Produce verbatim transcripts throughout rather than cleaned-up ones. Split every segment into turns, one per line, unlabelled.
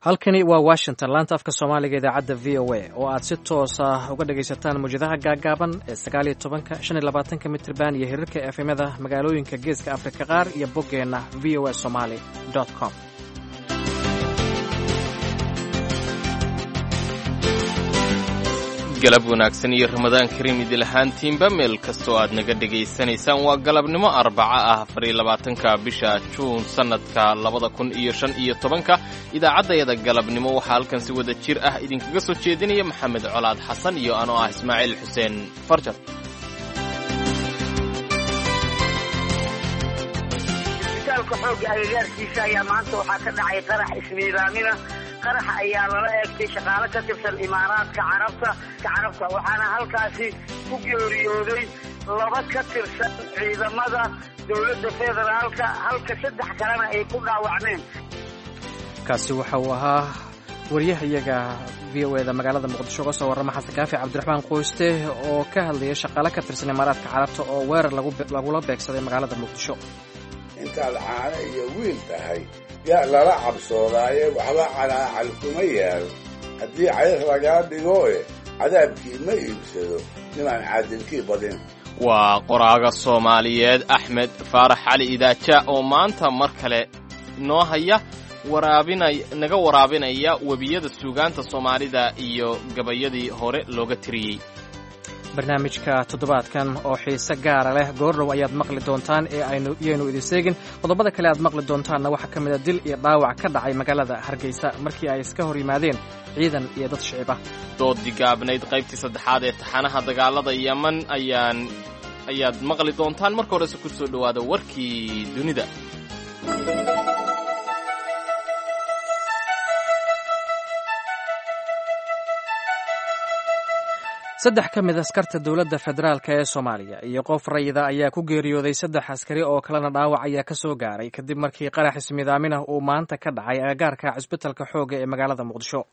halkani waa Washington, laanta afka Soomaaliga idaacadda V O A oo aad si toos ah uga dhagaysataan muujadaha gaagaaban ee sagaal iyo tobanka, shan iyo labaatanka mitirban iyo hirarka F M-da magaalooyinka Geeska Afrika qaar iyo boggeena v o a somali dot com.
galab wanaagsan iyo ramadaan kariim idil ahaantiinba meel kastoo aad naga dhegaysanaysaan waa galabnimo arbaca ah afar iyo labaatanka bisha juun sannadka labada kun iyo shan iyo tobanka idaacaddayada galabnimo waxaa halkan si wada jir ah idinkaga soo jeedinaya maxamed colaad xasan iyo anoo ah ismaaciil xuseen farjar.
isbitaalka xoogga agagaarkiisa ayaa maanta waxaa ka dhacay qarax ismiidaamina qaraxa ayaa lala eegtay shaqaale ka tirsan imaaraadka carabta carabta waxaana halkaasi ku geeriyooday laba ka tirsan ciidamada dowladda federaalka halka saddex kalena ay ku dhaawacmeen.
kaasi waxa uu ahaa wariyahayaga V O A-da magaalada muqdisho ka soo warrama xasan kaafi cabdiraxmaan qoyste oo ka hadlaya shaqaale ka tirsan imaaraadka carabta oo weerar lagula beegsaday magaalada muqdisho.
intaad caano iyo wiil tahay yaa lala cabsoodaaye waxba calaacal kuma yaal haddii cayr lagaa dhigoe cadaabkii ma iibsado nimaan caadilkii badin.
waa qoraaga Soomaaliyeed Axmed Faarax Cali Idaaja oo maanta mar kale noo haya waraabinay naga waraabinaya webiyada suugaanta Soomaalida iyo gabayadii hore looga tiriyey.
barnaamijka toddobaadkan oo xiise gaara leh goordhow ayaad maqli doontaan ee aynu iyaynu idin seegin qodobada kale aad maqli doontaanna waxaa ka mid a dil iyo dhaawac ka dhacay magaalada Hargeysa markii ay iska hor yimaadeen ciidan iyo dad shicib ah.
doodii gaabnayd qaybtii saddexaad ee taxanaha dagaalada Yemen ayaan ayaad maqli doontaan marka horese ku soo dhawaada warkii dunida.
saddex ka mid askarta dowladda federaalka ee Soomaaliya iyo qof rayida ayaa ku geeriyooday saddex askari oo kalena dhaawac ayaa ka soo gaaray kadib markii qarax ismiidaamin ah uu maanta ka dhacay agagaarka cisbitaalka xoogga ee magaalada Muqdisho.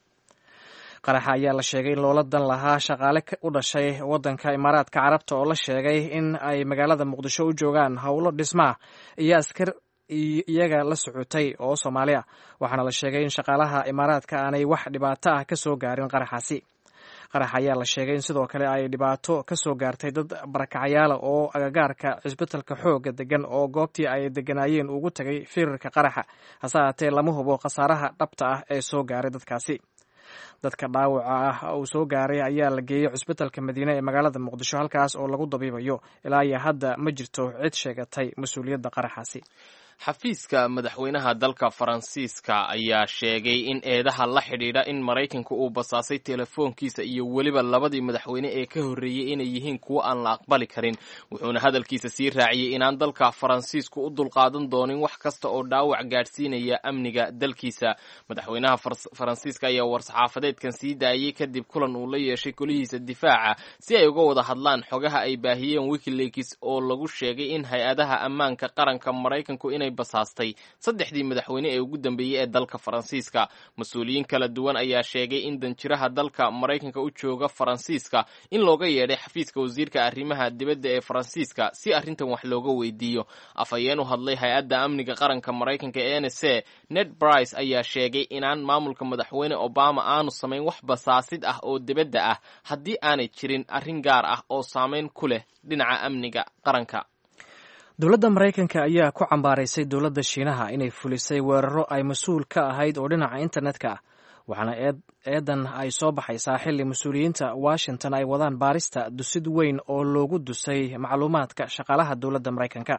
qaraxa ayaa la sheegay in loola dan lahaa shaqaale u dhashay waddanka Imaaraadka Carabta oo la sheegay in ay magaalada Muqdisho u joogaan howlo dhismaha iyo askar iyaga la socotay oo Soomaaliya, waxaana la sheegay in shaqaalaha Imaaraadka aanay wax dhibaato ah ka soo gaarin qaraxaasi. qarax ayaa la sheegay in sidoo kale ay dhibaato ka soo gaartay dad barakacayaala oo agagaarka cisbitaalka xoogga degan oo goobtii ay deganaayeen ugu tagay firarka qaraxa, hase haatee lama hubo khasaaraha dhabta ah ee soo gaaray dadkaasi. dadka dhaawaca ah uu soo gaaray ayaa la geeyey cisbitaalka Madiine ee magaalada Muqdisho halkaas oo lagu dabiibayo. ilaa iyo hadda ma jirto cid sheegatay mas-uuliyadda qaraxaasi.
xafiiska madaxweynaha dalka Faransiiska ayaa sheegay in eedaha la xidhiidha in Maraykanku uu basaasay telefoonkiisa iyo weliba labadii madaxweyne ee ka horreeyey inay yihiin kuwo aan la aqbali karin, wuxuuna hadalkiisa sii raaciyey inaan dalka Faransiisku u dulqaadan doonin wax kasta oo dhaawac gaadhsiinaya amniga dalkiisa. madaxweynaha Faransiiska ayaa war-saxaafadeedkan sii daayey kadib kulan uu la yeeshay golihiisa difaaca si ay uga wada hadlaan xogaha ay baahiyeen WikiLeaks oo lagu sheegay in hay-adaha ammaanka qaranka Maraykanku inay basaastay saddexdii madaxweyne ee ugu dambeeyey ee dalka Faransiiska. mas-uuliyiin kala duwan ayaa sheegay in danjiraha dalka Maraykanka u jooga Faransiiska in looga yeedhay xafiiska wasiirka arrimaha dibadda ee Faransiiska si arrintan wax looga weydiiyo. afhayeen u hadlay hay-adda amniga qaranka Maraykanka ee N S A Ned Price ayaa sheegay inaan maamulka madaxweyne Obama aanu samayn wax basaasid ah oo dibadda ah haddii aanay jirin arrin gaar ah oo saameyn ku leh dhinaca amniga qaranka.
dowladda Maraykanka ayaa ku cambaaraysay dowladda Shiinaha inay fulisay weeraro ay mas-uul ka ahayd oo dhinaca internetka ah, waxaana eedan ay soo baxaysaa xilli mas-uuliyiinta Washington ay wadaan baarista dusid weyn oo loogu dusay macluumaadka shaqaalaha dowladda Maraykanka.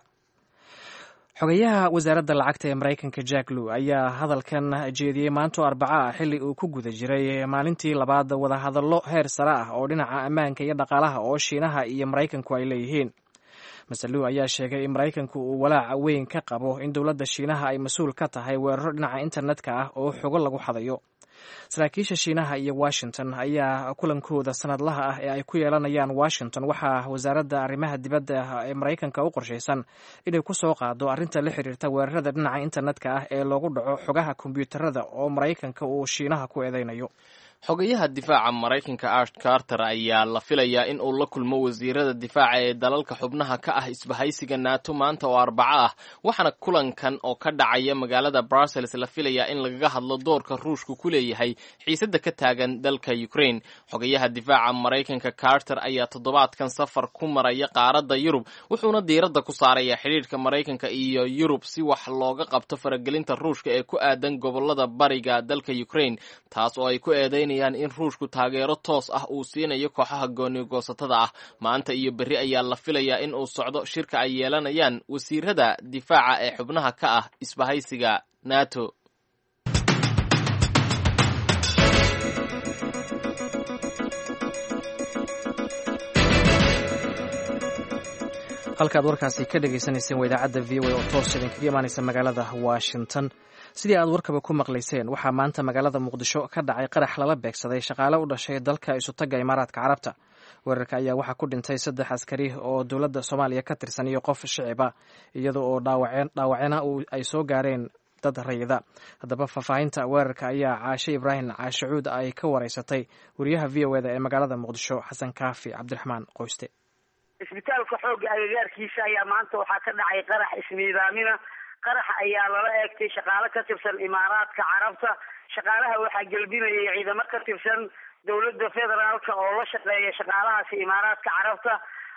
xogayaha wasaaradda lacagta ee Maraykanka Jack Lew ayaa hadalkan jeediyey maanta Arbaca ah xilli uu ku guda jiray maalintii labaad wadahadallo heer sare ah oo dhinaca ammaanka iyo dhaqaalaha oo Shiinaha iyo Maraykanku ay leeyihiin. mister Lew ayaa sheegay in Maraykanku uu walaac weyn ka qabo in dowladda Shiinaha ay mas-uul ka tahay weeraro dhinaca internetka ah oo xogo lagu xadayo. saraakiisha Shiinaha iyo Washington ayaa kulankooda sanadlaha ah ee ay ku yeelanayaan Washington waxaa wasaaradda arrimaha dibadda ee Maraykanka u qorshaysan inay ku soo qaado arrinta la xiriirta weerarada dhinaca internetka ah ee loogu dhaco xogaha kombiyuutarada oo Maraykanka uu Shiinaha ku eedeynayo.
xogayaha difaaca maraykanka ash carter ayaa la filayaa in uu la kulmo wasiirada difaaca ee dalalka xubnaha ka ah isbahaysiga nato maanta oo arbaco ah waxaana kulankan oo ka dhacaya magaalada brussels la filayaa in lagaga hadlo doorka ruushku ku leeyahay xiisadda ka taagan dalka ukraine xogayaha difaaca maraykanka carter ayaa toddobaadkan safar ku maraya qaaradda yurub wuxuuna diiradda ku saaraya xidhiidhka maraykanka iyo yurub si wax looga qabto faragelinta ruushka ee ku aadan gobolada bariga dalka ukraine taas oo ay ku eedeynayaan in ruushku taageero toos ah uu siinayo kooxaha gooni-goosatada ah maanta iyo berri ayaa la filayaa in uu socdo shirka ay yeelanayaan wasiirada difaaca ee xubnaha ka ah isbahaysiga nato
halkaad warkaasi ka dhagaysanayseen waa idaacadda v o a oo toos idinkaga imaanaysa magaalada washington sidii aad warkaba ku maqlayseen waxaa maanta magaalada muqdisho ka dhacay qarax lala beegsaday shaqaale u dhashay dalka isutagga imaaraadka carabta weerarka ayaa waxaa ku dhintay saddex askari oo dowladda soomaaliya ka tirsan iyo qof shiciba iyada oo dhaawacena ay soo gaareen dad rayida haddaba faahfaahinta weerarka ayaa caashe ibraahim caashacuud ay ka wareysatay wariyaha v o eda ee magaalada muqdisho xasan kaafi cabdiraxmaan qoyste
isbitaalka xoogga agagaarkiisa ayaa maanta waxaa ka dhacay qarax ismiidaamina qaraxa ayaa lala eegtay shaqaale ka tirsan imaaraadka carabta shaqaalaha waxaa gelbinayay ciidamo ka tirsan dowladda federaalka oo la shaqeeya shaqaalahaasi imaaraadka carabta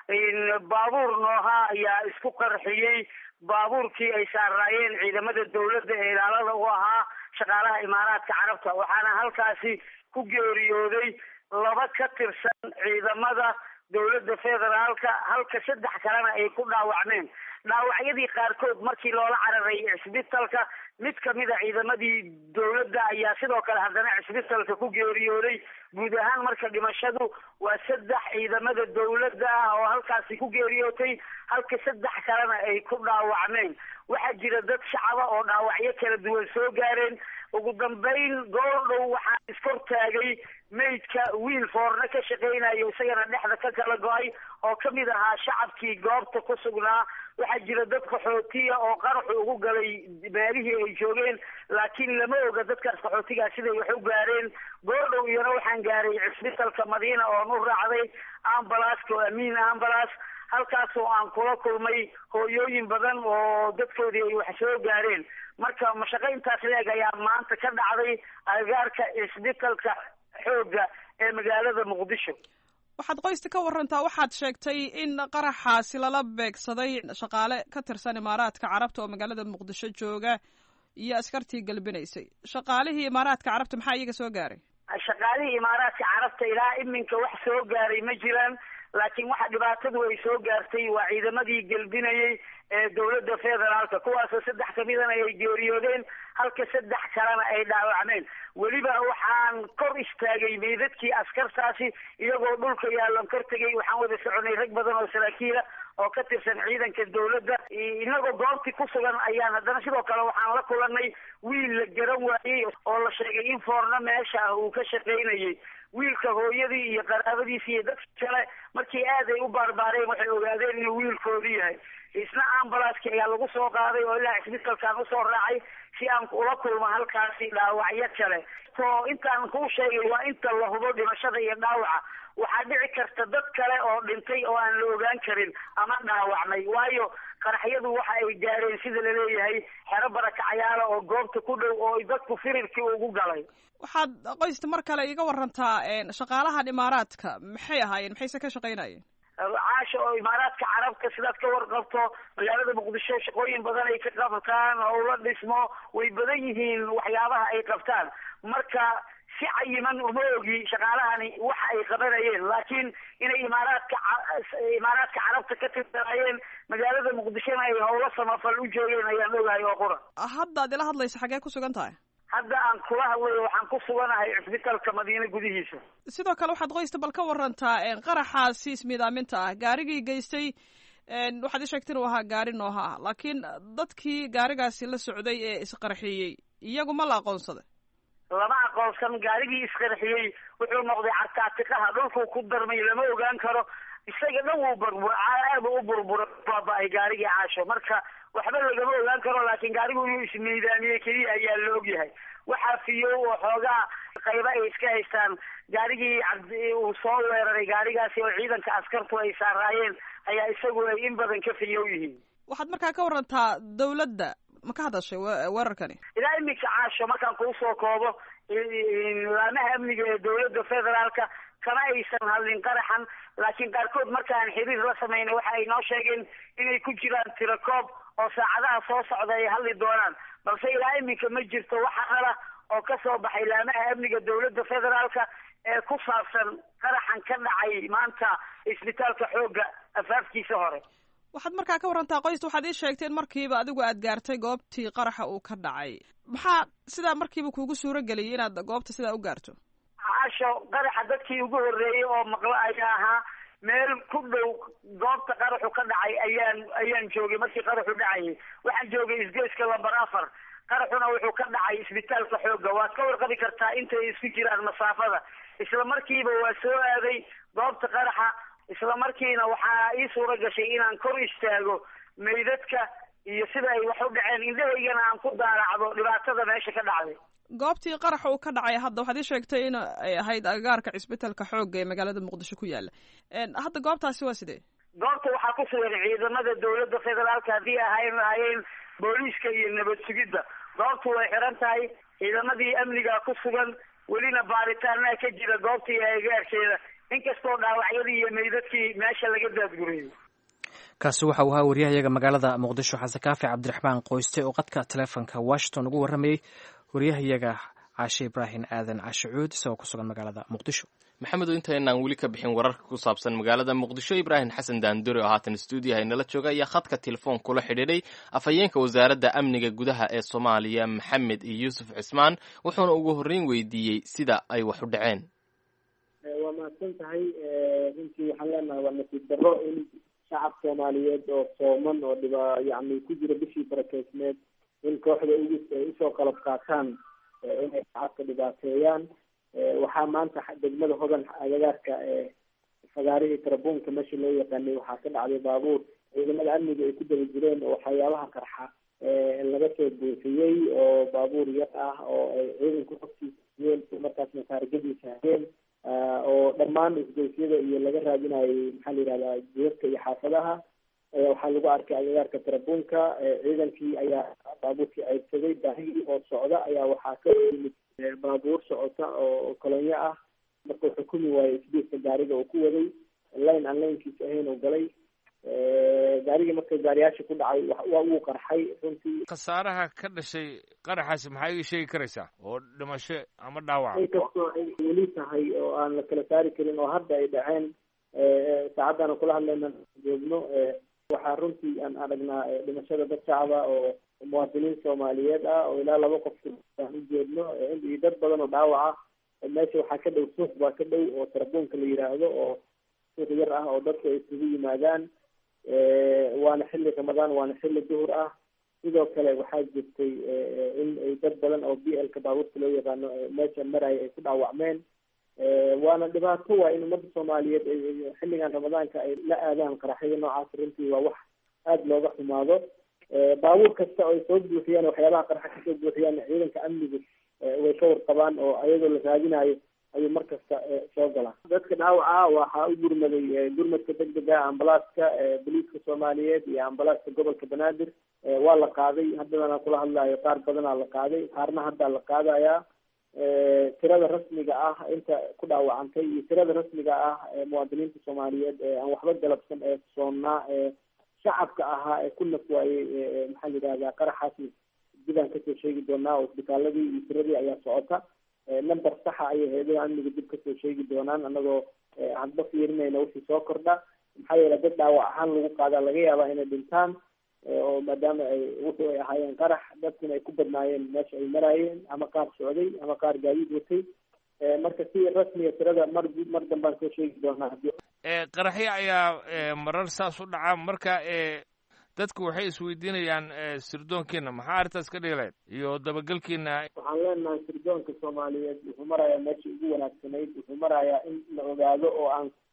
baabuur nooha ayaa isku qarxiyey baabuurkii ay saaraayeen ciidamada dowladda ee ilaalada u ahaa shaqaalaha imaaraadka carabta waxaana halkaasi ku geeriyooday laba ka tirsan ciidamada dowladda federaalka halka saddex kalena ay ku dhaawacmeen dhaawacyadii qaarkood markii loola cararay cisbitalka mid kamida ciidamadii dowladda ayaa sidoo kale haddana cisbitalka ku geeriyooday guud ahaan marka dhimashadu waa saddex ciidamada dowladda ah oo halkaasi ku geeriyootay halka saddex kalena ay ku dhaawacmeen waxaa jira dad shacaba oo dhaawacyo kala duwan soo gaareen ugu dambeyn goordhow waxaa iskortaagay maydka wiil foorna ka shaqeynayo isagana dhexda ka kala go-ay oo kamid ahaa shacabkii goobta ku sugnaa waxaa jira dad qaxootiya oo qaraxu ugu galay meelihii ay joogeen laakiin lama oga dadkaas qaxootigaa siday wax u gaareen goordhow iyana waxaan gaaray cisbitalka madiina oon u raacday ambalaska oo amiin ambalas halkaas oo aan kula kulmay hooyooyin badan oo dadkoodii ay wax soo gaareen marka mashaqo intaas leeg ayaa maanta ka dhacday agagaarka cisbitalka xoogga ee magaalada muqdisho
waxaad qoysta ka warantaa waxaad sheegtay in qaraxaasi lala beegsaday shaqaale ka tirsan imaaraadka carabta oo magaalada muqdisho jooga iyo askartii galbinaysay shaqaalihii imaaraadka carabta maxaa iyaga soo gaaray
shaqaalihii imaaraadka carabta ilaa iminka wax soo gaaray ma jiraan laakiin waxa dhibaatadu ay soo gaartay waa ciidamadii gelbinayay ee dowladda federaalka kuwaasoo saddex kamidana ay geeriyoodeen halka saddex kalena ay dhaawacmeen weliba waxaan kor istaagay meydadkii askartaasi iyagoo dhulka yaalan kor tegay waxaan wada soconay rag badan oo saraakiila oo ka tirsan ciidanka dowladda inagoo goobtii ku sugan ayaan haddana sidoo kale waxaan la kulanay wiil la garan waayey oo la sheegay in foorno meesha ah uu ka shaqaynayay wiilka hooyadii iyo qaraabadiisi iyo dadka kale markii aad ay u baarbaareen waxay ogaadeen inuu wiilkoodii yahay isna ambalaski ayaa lagu soo qaaday oo ilaa cisbitalkaan usoo raacay si aan ula kulmo halkaasi dhaawacyo kale to intaan kuu sheegay waa inta la hubo dhimashada iyo dhaawaca waxaa dhici karta dad kale oo dhintay oo aan la ogaan karin ama dhaawacmay waayo qaraxyadu waxa ay gaareen sida laleeyahay xero barakacayaala oo goobta ku dhow oo dadku firirkii ugu galay
waxaad qoysta mar kale iga warantaa shaqaalahan imaaraadka maxay ahaayeen maxayse ka shaqaynayeen
caasha oo imaaraadka carabka sidaad ka warqabto magaalada muqdisho shaqooyin badan ay ka qabtaan howlo dhismo way badan yihiin waxyaabaha ay qabtaan marka si cayiman uma ogi shaqaalahani waxa ay qabanayeen laakiin inay imaaraadka imaaraadka carabta ka tirsanayeen magaalada muqdishona ay howlo samafal u joogeen ayaan ogahay oo qura
hadda ad ila hadlaysa xaggee ku sugan tahay
hadda aan kula hadlayo waxaan ku suganahay cisbitalka madiine gudihiisa
sidoo kale waxaad qoysta bal ka warantaa qaraxaasi ismiidaaminta ah gaarigii geystay waxaad ii sheegta inuu ahaa gaari nooha ah laakiin dadkii gaarigaasi la socday ee isqarxiyey iyagu ma la aqoonsaday
lama aqoonsan gaarigii isqarxiyey wuxuu noqday cartaatiqaha dhulkuu ku darmay lama ogaan karo isaga dhan wuu burbura aad u burbura baaba-ay gaarigii caasho marka waxba lagama ogaan karo laakiin gaarigu inuu ismiidaamiyey keliya ayaa la ogyahay waxaa fiyow oo xoogaa qayba ay iska haystaan gaarigii cabdi uu soo weeraray gaarigaasi oo ciidanka askartu ay saaraayeen ayaa isagu ay in badan ka fiyow yihiin
waxaad markaa ka warantaa dawladda ma ka hadashay weerarkani
ilaa iminka caasho markaan kuu soo koobo laamaha amniga ee dawladda federaalka kama aysan hadlin qaraxan laakiin qaarkood markaan xiriir la sameynay waxa ay noo sheegeen inay ku jiraan tirakoob oo saacadaha soo socda ay hadli doonaan balse ilaa iminka ma jirto waxa qala oo ka soo baxay laamaha amniga dawladda federaalka ee ku saabsan qaraxan ka dhacay maanta isbitaalka xoogga afaafkiisa hore
waxaad markaa ka warantaa qoysta waxaad ii sheegteen markiiba adigu aad gaartay goobtii qaraxa uu ka dhacay maxaa sidaa markiiba kuugu suuro geliyay inaad goobta sidaa u gaarto
caasho qaraxa dadkii ugu horreeyey oo maqlo ayaa ahaa meel ku dhow goobta qaraxu ka dhacay ayaan ayaan joogay markii qaraxu dhacayay waxaan joogay isgoyska lambar afar qaraxuna wuxuu ka dhacay isbitaalka xoogga waad ka warqabi kartaa intay isku jiraan masaafada isla markiiba waa soo aaday goobta qaraxa isla markiina waxaa ii suura gashay inaan kor istaago meydadka iyo sida ay wax u dhaceen indhahaygana aan ku daaracdo dhibaatada meesha ka dhacday
goobtii qaraxa uu ka dhacay hadda waxaad ii sheegtay in ay ahayd agagaarka cisbitalka xoogga ee magaalada muqdisho ku yaala hadda goobtaasi waa sidee
goobta waxaa ku sugan ciidamada dawladda federaalka haddii ahayn lahaayeen booliiska iyo nabad sugidda goobtu way xiran tahay ciidamadii amniga ku sugan welina baaritaanaa ka jira goobtii agagaarkeeda inkastoo dhaawacyadii iyo meydadkii meesha laga daadguriyey
kaasi waxa uu ahaa waryahayaga magaalada muqdisho xasan kaafi cabdiraxmaan qoyste oo qadka taleefonka washington ugu warramayey waryahayaga caashe ibraahim aadan caashicuud isagoo ku sugan magaalada muqdisho
maxamedo intaynaan weli ka bixin wararka ku saabsan magaalada muqdisho ibraahim xasan daandore oo haatan stuudiyaha inala jooga ayaa khadka telefoon kula xidhiidhay afhayeenka wasaaradda amniga gudaha ee soomaaliya maxamed iyo yuusuf cismaan wuxuuna ugu horreyn weydiiyey sida ay wax u dhaceen
waa mahadsan tahay runtii waxaan leenahay waa nasiib darro in shacab soomaaliyeed oo sooman oo dhiba yani ku jira bishii barakeysneed in kooxda ugu ay usoo qalab qaataan inay shacabka dhibaateeyaan waxaa maanta degmada hodan agagaarka fagaarihii tarabuunka meesha loo yaqaanay waxaa ka dhacday baabuur ciidamada amniga ay ku daba jireen oo waxyaabaha qarxa laga soo buufiyey oo baabuur yar ah oo ay ciidanku hogtiisayeen markaasna taargadiisa hayeen oo dhammaan isgoysyada iyo laga raadinayay maxaa la yihahdaa jeerka iyo xaafadaha waxaa lagu arkay agagaarka tarabuunka ciidankii ayaa baabuurkii ceydsaday baahigii oo socda ayaa waxaa ka yimid baabuur socota oo kolonyo ah marka uu xukumi waayey isbiiska gaariga uu ku waday layn aan laynkiisa ahayn oo galay gaarigii marka gaariyaasha ku dhacay waa uu qarxay runtii
khasaaraha ka dhashay qaraxaasi maxaa ii sheegi karaysaa oo dhimasho ama dhaawac
inkastoo ay weli tahay oo aan la kala saari karin oo hadda ay dhaceen saacaddaana kula hadlayna joogno waxaa runtii aan aragnaa dhimashada dad shacaba oo muwaadiniin soomaaliyeed ah oo ilaa laba qof aan u jeedno iyo dad badan oo dhaawac ah meesha waxaa ka dhow suuq baa ka dhow oo tarabuunka la yidhaahdo oo suuq yar ah oo dadku ay isugu yimaadaan waana xilli ramadaan waana xilli duhur ah sidoo kale waxaa jirtay in ay dad badan oo b lka baabuurta loo yaqaano meesha maraya ay ku dhaawacmeen waana dhibaato waa in ummadda soomaaliyeed xilligan ramadaanka ay la aadaan qaraxyada noocaas runtii waa wax aada looga xumaado baabuur kasta oo ay soo buuxiyaan waxyaabaha qarxa kasoo buuxiyaan ciidanka amnigu way ka warqabaan oo ayadoo la raadinayo ayuu mar kasta soo galaa dadka dhaawaca waxaa u gurmaday gurmadka degdega ambalaaska boliiska soomaaliyeed iyo ambalaaska gobolka banaadir waa la qaaday haddadana kula hadlayo qaar badanaa la qaaday qaarna haddaa la qaadayaa tirada rasmiga ah inta ku dhaawacantay iyo tirada rasmiga ah muwaadiniinta soomaaliyeed aan waxba galabsan ee soonnaa ee shacabka ahaa ee ku naf waayey maxaa la yidhahdaa qaraxaasi dibaan kasoo sheegi doonaa oo isbitaaladii iyo tiradii ayaa socota number saxa ayay hay-adaha amniga dib kasoo sheegi doonaan anagoo hadba fiirinayna wixii soo kordha maxaa yeele dad dhaawac ahaan lagu qaadaa laga yaabaa inay dhintaan oo maadaama ay wuxuu ay ahaayeen qarax dadkuna ay ku badnaayeen meesha ay maraayeen ama qaar socday ama qaar gaadiid watay marka si rasmiga tirada mar mar dambaan soo sheegi doonaa
qaraxyo ayaa marar saas u dhaca marka dadku waxay isweydiinayaan sirdoonkiina maxaa arrintaas ka dhiileed iyo dabagelkiina
waxaan leenahay sirdoonka soomaaliyeed wuxuu marayaa meeshii ugu wanaagsanayd wuxuu marayaa in la ogaado oo aan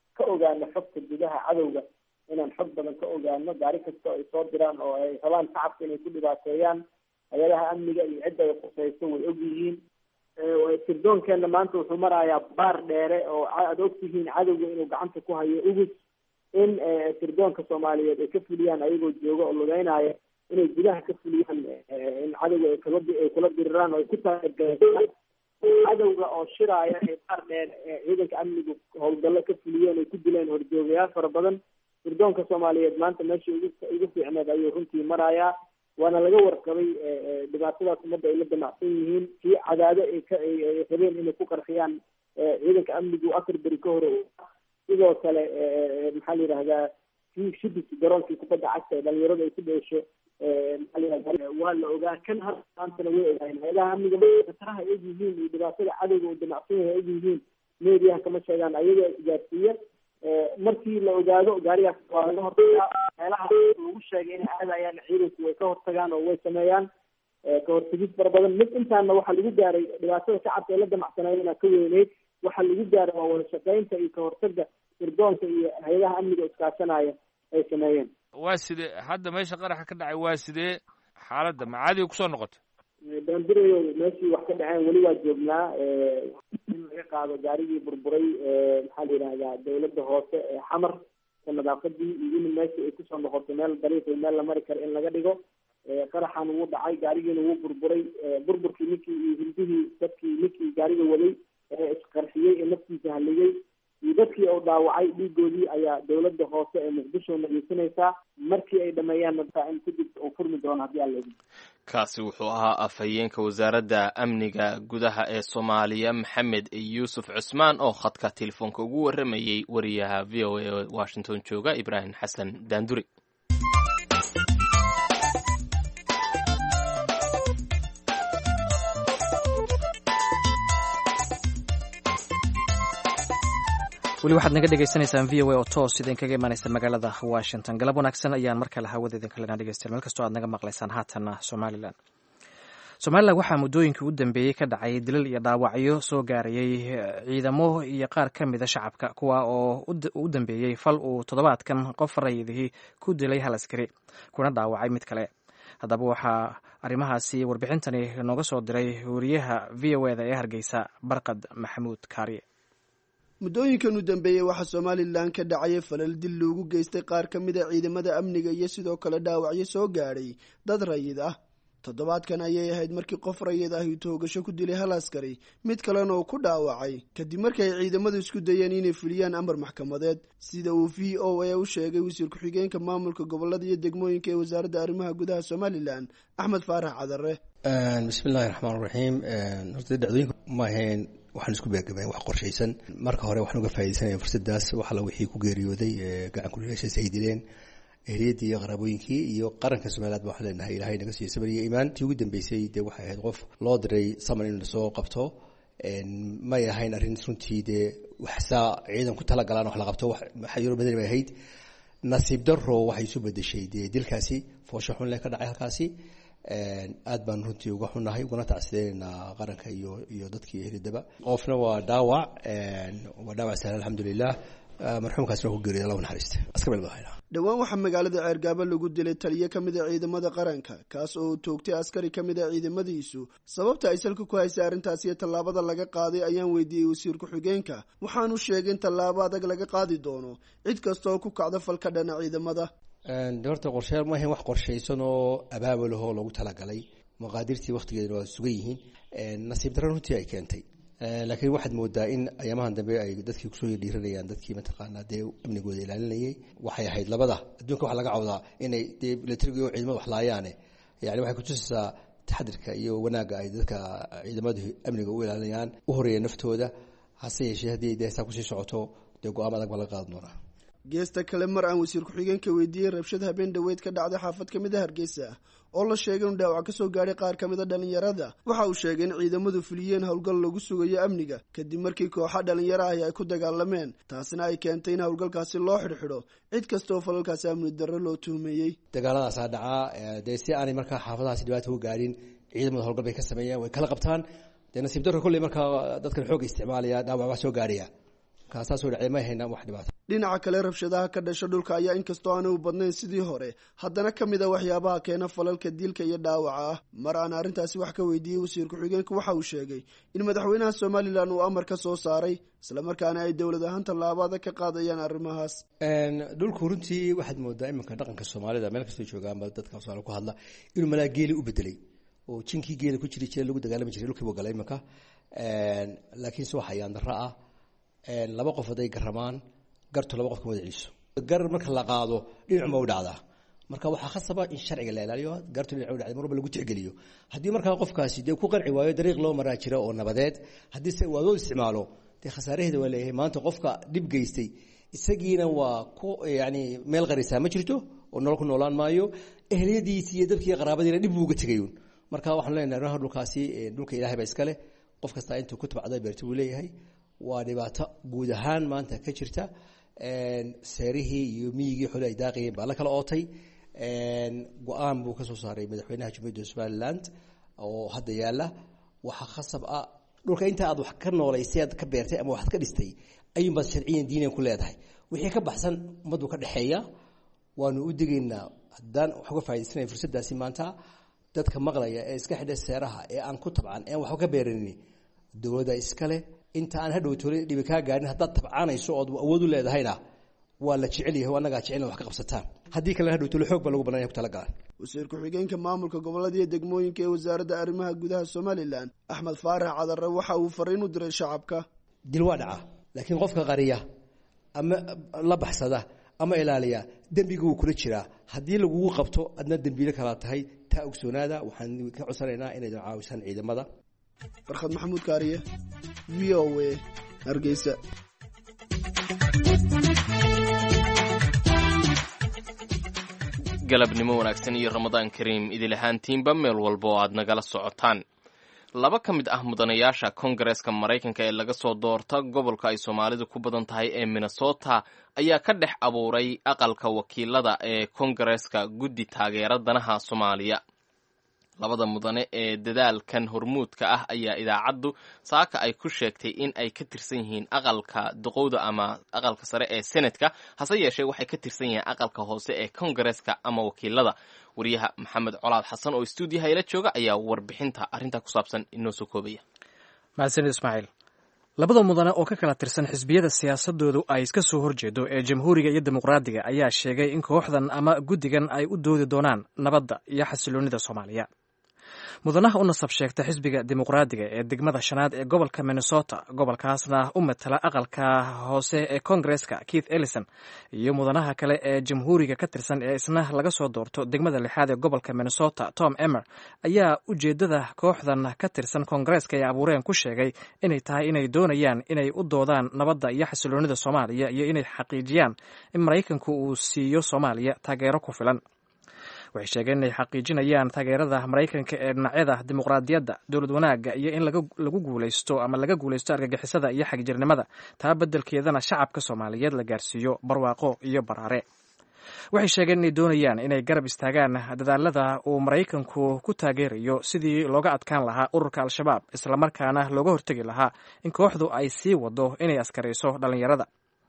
ka ogaano xogta gudaha cadowga, inaan xog badan ka ogaano gaari kasta ay soo diraan oo ay rabaan shacabka inay ku dhibaateeyaan. hay-adaha amniga iyo cidda ay khusayso way ogyihiin. sirdoonkeena maanta wuxuu marayaa baar dheere oo aada ogtihiin cadowga inuu gacanta ku hayo ugus, in sirdoonka soomaaliyeed ay ka fuliyaan ayagoo jooga oo lugeynaya inay gudaha ka fuliyaan, in cadowga ay kala ay kula diriraan oo ay ku taageeraan cadowga oo shiraaya ee baar dheer ciidanka amnigu howlgallo ka fuliyeen ay ku dileen horjoogayaal fara badan. sirdoonka soomaaliyeed maanta meesha ugu ugu fiicneed ayuu runtii marayaa, waana laga warqabay dhibaatadaas ummadda ay la damacsan yihiin. kii cadaado ay ka ay rabeen inay ku qarxiyaan ciidanka amnigu afar beri ka hore. sidoo kale maxaa la yidhahdaa kii shibis garoonkii kubadda cagta ee dhalinyarada ay ku dheesho maxaa la yidhahdaa waa la ogaa. kan har maantana way ogaayeen hay-adaha amniga khataraha ay ogyihiin iyo dhibaatada cadowga uu damacsan yahay ogyihiin, meediyaha kama sheegaan, ayaga isgaarsiiya. markii la ogaado gaarigaas waa laga hortagaa. meelaha lagu sheegay inay aadayaan ciidanku way ka hortagaan oo way sameeyaan ka hortagid fara badan. mid intaana waxaa lagu gaaray dhibaatada shacabka ee la damacsanayna ka weyneyd, waxaa lagu gaaray waa wada shaqeynta iyo ka hortaga sirdoonka iyo hay-adaha amniga iskaashanaya ay sameeyeen.
waa sidee hadda meesha qaraxa ka dhacay, waa sidee xaaladda macaadiga kusoo noqotay?
daandirayo meeshii wax ka dhaceen weli waa joognaa. in laga qaado gaarigii burburay maxaa la yidhahdaa dawladda hoose ee xamar ka nadaafadii, iyo in meeshii ay kusoo noqoto meel dariiqi meel la mari karo in laga dhigo. qaraxan wuu dhacay, gaarigiina wuu burburay. burburkii ninkii iyo hildihii dadkii ninkii gaariga waday ee isqarxiyey ee naftiisa haligay iyo dadkii oo dhaawacay dhiigoodii ayaa dawladda hoose ee muqdisho nageysanaysaa. markii ay dhameeyaan markaa in kadib uu furmi doono haddii alla idin.
kaasi wuxuu ahaa afhayeenka wasaaradda amniga gudaha ee soomaaliya maxamed yuusuf cusmaan oo khadka telefoonka ugu warramayey wariyaha v o a washington jooga ibraahim xasan daanduri.
weli waxaad naga dhegaysanaysaan v o a oo toos idinkaga imaanaysa magaalada washington. galab wanaagsan ayaan mar kale hawada idinka lenaa dhegeystayaal meel kastoo aad naga maqlaysaan. haatanna somalilan somalilan waxaa muddooyinkii u dambeeyey ka dhacay dilal iyo dhaawacyo soo gaarayay ciidamo iyo qaar ka mida shacabka, kuwa oo u dambeeyey fal uu toddobaadkan qof rayidihii ku dilay hal askari kuna dhaawacay mid kale. haddaba waxaa arrimahaasi warbixintani nooga soo diray wariyaha v o eda ee hargeysa barqad maxamuud kaariye.
muddooyinkan u dambeeyey waxaa somalilan ka dhacaya falal dil loogu geystay qaar ka mid a ciidamada amniga iyo sidoo kale dhaawacyo soo gaadhay dad rayid ah. toddobaadkan ayay ahayd markii qof rayid ah uu toogasho ku dilay hal askari, mid kalena uu ku dhaawacay kadib markii ay ciidamadu isku dayeen inay fuliyaan amar maxkamadeed, sida uu v o a u sheegay wasiir ku-xigeenka maamulka gobolada iyo degmooyinka ee wasaaradda arrimaha gudaha somalilan axmed faarax cadare.
bismillahi raxmaan raxiim. horta dhacdooyinka ma ahayn waxaan isku beegabeen wax qorshaysan. marka hore waxaan uga faa'iidaysanaya fursadaas waxala wixii ku geeriyooday gacan kuleeshaas ay dileen ehliyadii iyo qaraabooyinkii iyo qaranka somaliland baan waxaan leenahay ilaahay naga siiyo sabir iyo iimaan. tii ugu dambeysay dee waxay ahayd qof loo diray saman in lasoo qabto. may ahayn arrin runtii dee waxsaa ciidan ku talagalaan wax la qabto waxayaro badan bay ahayd. nasiib daro waxay isu bedeshay dee dilkaasi foosho xun leh ka dhacay halkaasi. aad baan runtii uga xunahay uguna tacsideynaa qaranka iyo iyo dadkii ehlidaba. qofna waa dhaawac waa dhaawac sahlan alxamdulilah. marxuumkaasna ku geeriyay allah u naxariista askar baa hayna.
dhowaan waxaa magaalada ceergaabo lagu dilay taliye ka mid a ciidamada qaranka, kaas oo toogtay askari ka mid a ciidamadiisu. sababta ay salka ku haysay arrintaas iyo tallaabada laga qaaday ayaan weydiiyey wasiir ku-xigeenka, waxaanu sheegay in tallaabo adag laga qaadi doono cid kasta oo ku kacda falka dhana ciidamada.
de horta qorshayaal ma ahayn wax qorshaysan oo abaabulahoo loogu talagalay. maqaadirtii waktigeedana waa sugan yihiin. nasiib darro runtii ay keentay. laakiin waxaad moodaa in ayaamahan dambe ay dadkii kusoo dhiiranayaan dadkii mataqaanaa dee amnigooda ilaalinayay. waxay ahayd labada adduunka waxa laga cawdaa inay dee milatariga iyo ciidamada wax laayaane, yani waxay kutusaysaa taxadirka iyo wanaagga ay dadka ciidamadu amniga u ilaalinayaan, u horeeya naftooda. hase yeeshee haddii dee saa kusii socoto dee go-aam adag baa laga qaadan doonaa.
geesta kale mar aan wasiir ku-xigeenka weydiiyey rabshad habeen dhoweyd ka dhacday xaafad ka mid a hargeysa oo la sheegay inuu dhaawac ka soo gaadhay qaar ka mid a dhallinyarada. waxa uu sheegay in ciidamadu fuliyeen howlgal lagu sugayo amniga kadib markii kooxa dhallinyaro ahi ay ku dagaalameen, taasina ay keentay in howlgalkaasi loo xidhxidho cid kasta oo falalkaasi amni darro loo tuhmeeyey.
dagaaladaasaa dhacaa dee si aanay markaa xaafadahaasi dhibaata u gaadhin ciidamada howlgal bay ka sameeyaan, way kala qabtaan. dee nasiib darro kolley markaa dadkan xoogga isticmaalaya dhaawac wax soo gaadhaya kaasaa soo dhacay ma haynaa wax dhibaato.
dhinaca kale rabshadaha ka dhasha dhulka ayaa inkastoo aanay u badnayn sidii hore haddana ka mid a waxyaabaha keena falalka dilka iyo dhaawaca ah. mar aan arrintaasi wax ka weydiiyey wasiir ku-xigeenku waxa uu sheegay in madaxweynaha somalilan uu amar ka soo saaray islamarkaana ay dowlad ahaan tallaabada ka qaadayaan arrimahaas.
dhulku runtii waxaad moodaa iminka dhaqanka soomaalida meel kastoo joogaanba dadka soomaali ku hadla inuu malaa geeli u bedelay oo jinkii geela ku jiri jiray lagu dagaalami jiray dhulkii buu galay iminka. laakiin se waxa ayaan darro ah laba qof hadday garamaan gartu laba qof ka wada celiso. gar marka la qaado dhinacuma u dhacdaa, marka waxaa khasaba in sharciga la ilaaliyo, gartu dhinac u dhacday mar walba lagu tixgeliyo. haddii markaa qofkaasi dee ku qanci waayo dariiq loo maraa jira oo nabadeed, haddii se waadoo isticmaalo dee khasaaraheeda waa leeyahay. maanta qofka dhib geystay isagiina waa ku yani meel qarisaa ma jirto oo nolol ku noolaan maayo, ehliyadiisi iyo dadkii qaraabadiina dhib buu uga tegayuun. marka waxaan leenahay arrimaha dhulkaasi dhulka ilaahay baa iskale, qof kasta intuu ku tabcday beerta uu leeyahay. waa dhibaato guud ahaan maanta ka jirta. seerihii iyo miyigii xole ay daaqayeen baa la kala ootay. go-aan buu ka soo saaray madaxweynaha jumhuuriyadda somaliland oo hadda yaala. waxaa khasab ah dhulka inta aad wax ka noolaysay aad ka beertay ama waxaad ka dhistay ayuunbaad sharciyan diiniyan ku leedahay. wixii ka baxsan ummaddu ka dhexeeya waanu u digaynaa. haddaan wax uga faa'idaysanayn fursaddaasi maanta dadka maqlaya ee iska xidha seeraha ee aan ku tabcan ee aan waxba ka beeranin dowladda iskale. inta aan hadhow toole dhibi kaa gaarin haddaad tabcaanayso ood awood u leedahayna waa la jecel yahay, annagaa jecel wax ka qabsataan. haddii kalena hadhow toole xoog baa lagu banaan yahay ku talagalaan.
wasiir ku-xigeenka maamulka gobollada iyo degmooyinka ee wasaaradda arrimaha gudaha somalilan axmed faarax cadare waxa uu fariin u diray shacabka.
dil waa dhaca, laakiin qofka qariya ama la baxsada ama ilaaliya dembiga wuu kula jiraa. haddii lagugu qabto adna dembiile kalaa tahay, taa ogsoonaada. waxaan ka codsanaynaa inaydan caawisaan ciidamada.
farkhad maxamuud kaariye, v o a, Hargeysa.
galabnimo wanaagsan iyo ramadaan kariim idil ahaantiinba meel walba oo aad nagala socotaan. laba ka mid ah mudanayaasha kongareeska maraykanka ee laga soo doorta gobolka ay soomaalidu ku badan tahay ee minnesota ayaa ka dhex abuuray aqalka wakiilada ee kongareeska guddi taageera danaha soomaaliya. labada mudane ee dadaalkan hormuudka ah ayaa idaacaddu saaka ay ku sheegtay in ay ka tirsan yihiin aqalka duqowda ama aqalka sare ee senatka, hase yeeshee waxay ka tirsan yihiin aqalka hoose ee kongareeska ama wakiilada. wariyaha maxamed colaad xasan oo stuudiyaha ila jooga ayaa warbixinta arrintaa ku saabsan inoo soo koobaya.
mahadsanid ismaaciil. labada mudane oo ka kala tirsan xisbiyada siyaasadoodu ay iska soo horjeedo ee jamhuuriga iyo dimuqraadiga ayaa sheegay in kooxdan ama guddigan ay u doodi doonaan nabadda iyo xasiloonida soomaaliya. mudanaha u nasab sheegta xisbiga dimuqraadiga ee degmada shanaad ee gobolka minnesota, gobolkaasna u matala aqalka hoose ee kongareska keith ellison, iyo mudanaha kale ee jamhuuriga ka tirsan ee isna laga soo doorto degmada lixaad ee gobolka minnesota tom emmer, ayaa ujeedada kooxdan ka tirsan kongareska ay abuureen ku sheegay inay tahay inay doonayaan inay u doodaan nabadda iyo xasiloonida soomaaliya iyo inay xaqiijiyaan in maraykanku uu siiyo soomaaliya taageero ku filan. waxay sheegeen inay xaqiijinayaan taageerada maraykanka ee dhinacyada dimuqraadiyadda, dowlad wanaagga iyo in lagu guulaysto ama laga guulaysto argagixisada iyo xagjirnimada, taa beddelkeedana shacabka soomaaliyeed la gaarsiiyo barwaaqo iyo baraare. waxay sheegeen inay doonayaan inay garab istaagaan dadaalada uu maraykanku ku taageerayo sidii looga adkaan lahaa ururka al-shabaab, islamarkaana looga hortegi lahaa in kooxdu ay sii wado inay askarayso dhallinyarada.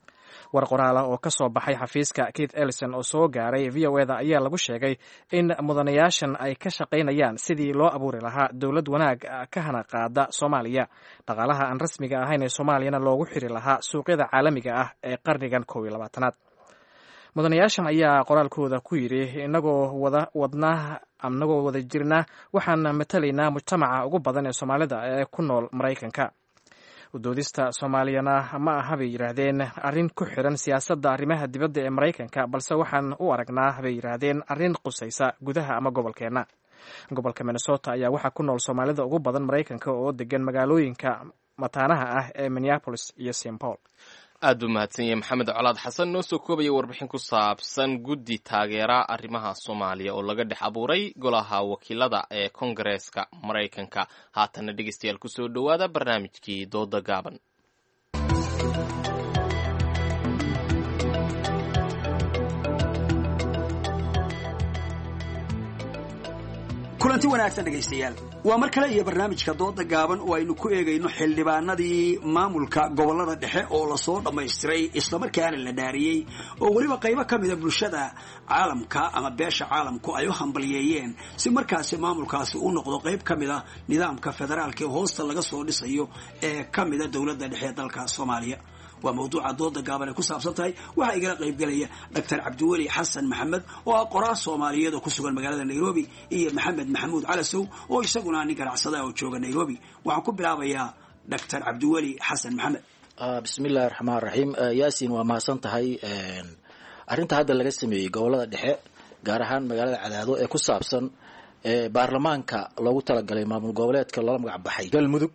war qoraal ah oo ka soo baxay xafiiska keith ellison oo soo gaaray v o eda ayaa lagu sheegay in mudanayaashan ay ka shaqaynayaan sidii loo abuuri lahaa dowlad wanaag ka hana qaada soomaaliya, dhaqaalaha aan rasmiga ahayn ee soomaaliyana loogu xiri lahaa suuqyada caalamiga ah ee qarnigan kow iyo labaatanaad. mudanayaashan ayaa qoraalkooda ku yidhi inagoo wada wadnaa anagoo wada jirna waxaan matalaynaa mujtamaca ugu badan ee soomaalida ee ku nool maraykanka. udoodista soomaaliyana ma aha bay yidhaahdeen arrin ku xiran siyaasadda arrimaha dibadda ee maraykanka, balse waxaan u aragnaa bay yidhaahdeen arrin qusaysa gudaha ama gobolkeenna. gobolka minnesota ayaa waxaa ku nool soomaalida ugu badan maraykanka oo degan magaalooyinka mataanaha ah ee minneapolis iyo saint paul.
aad buu mahadsan yahay maxamed colaad xasan noo soo koobaya warbixin ku saabsan guddi taageera arrimaha soomaaliya oo laga dhex abuuray golaha wakiilada ee kongareeska maraykanka. haatana dhegeystayaal ku soo dhowaada barnaamijkii dooda gaaban.
kulanti wanaagsan dhegaystayaal waa mar kale iyo barnaamijka dooda gaaban oo aynu ku eegayno xildhibaanadii maamulka gobolada dhexe oo lasoo dhammaystiray islamarkaana la dhaariyey oo weliba qaybo ka mida bulshada caalamka ama beesha caalamku ay u hambalyeeyeen si markaasi maamulkaasi u noqdo qayb ka mida nidaamka federaalka ee hoosta laga soo dhisayo ee ka mida dowladda dhexe ee dalka Soomaaliya waa mawduuca dooda gaaban ee ku saabsan tahay waxa igala qayb galaya Dr Cabdiweli Xasan Maxamed oo ah qoraa Soomaaliyeed oo ku sugan magaalada Nairobi iyo Maxamed Maxamuud Calasow oo isaguna nin ganacsade oo jooga Nairobi waxaan ku bilaabayaa Dr Cabdiweli Xasan Maxamed
bismillaahir rahmaanir rahiim Yaasiin waa mahadsan tahay arrinta hadda laga sameeyay gobolada dhexe gaar ahaan magaalada Cadaado ee ku saabsan baarlamaanka loogu talagalay maamul goboleedka loo magac baxay Galmudug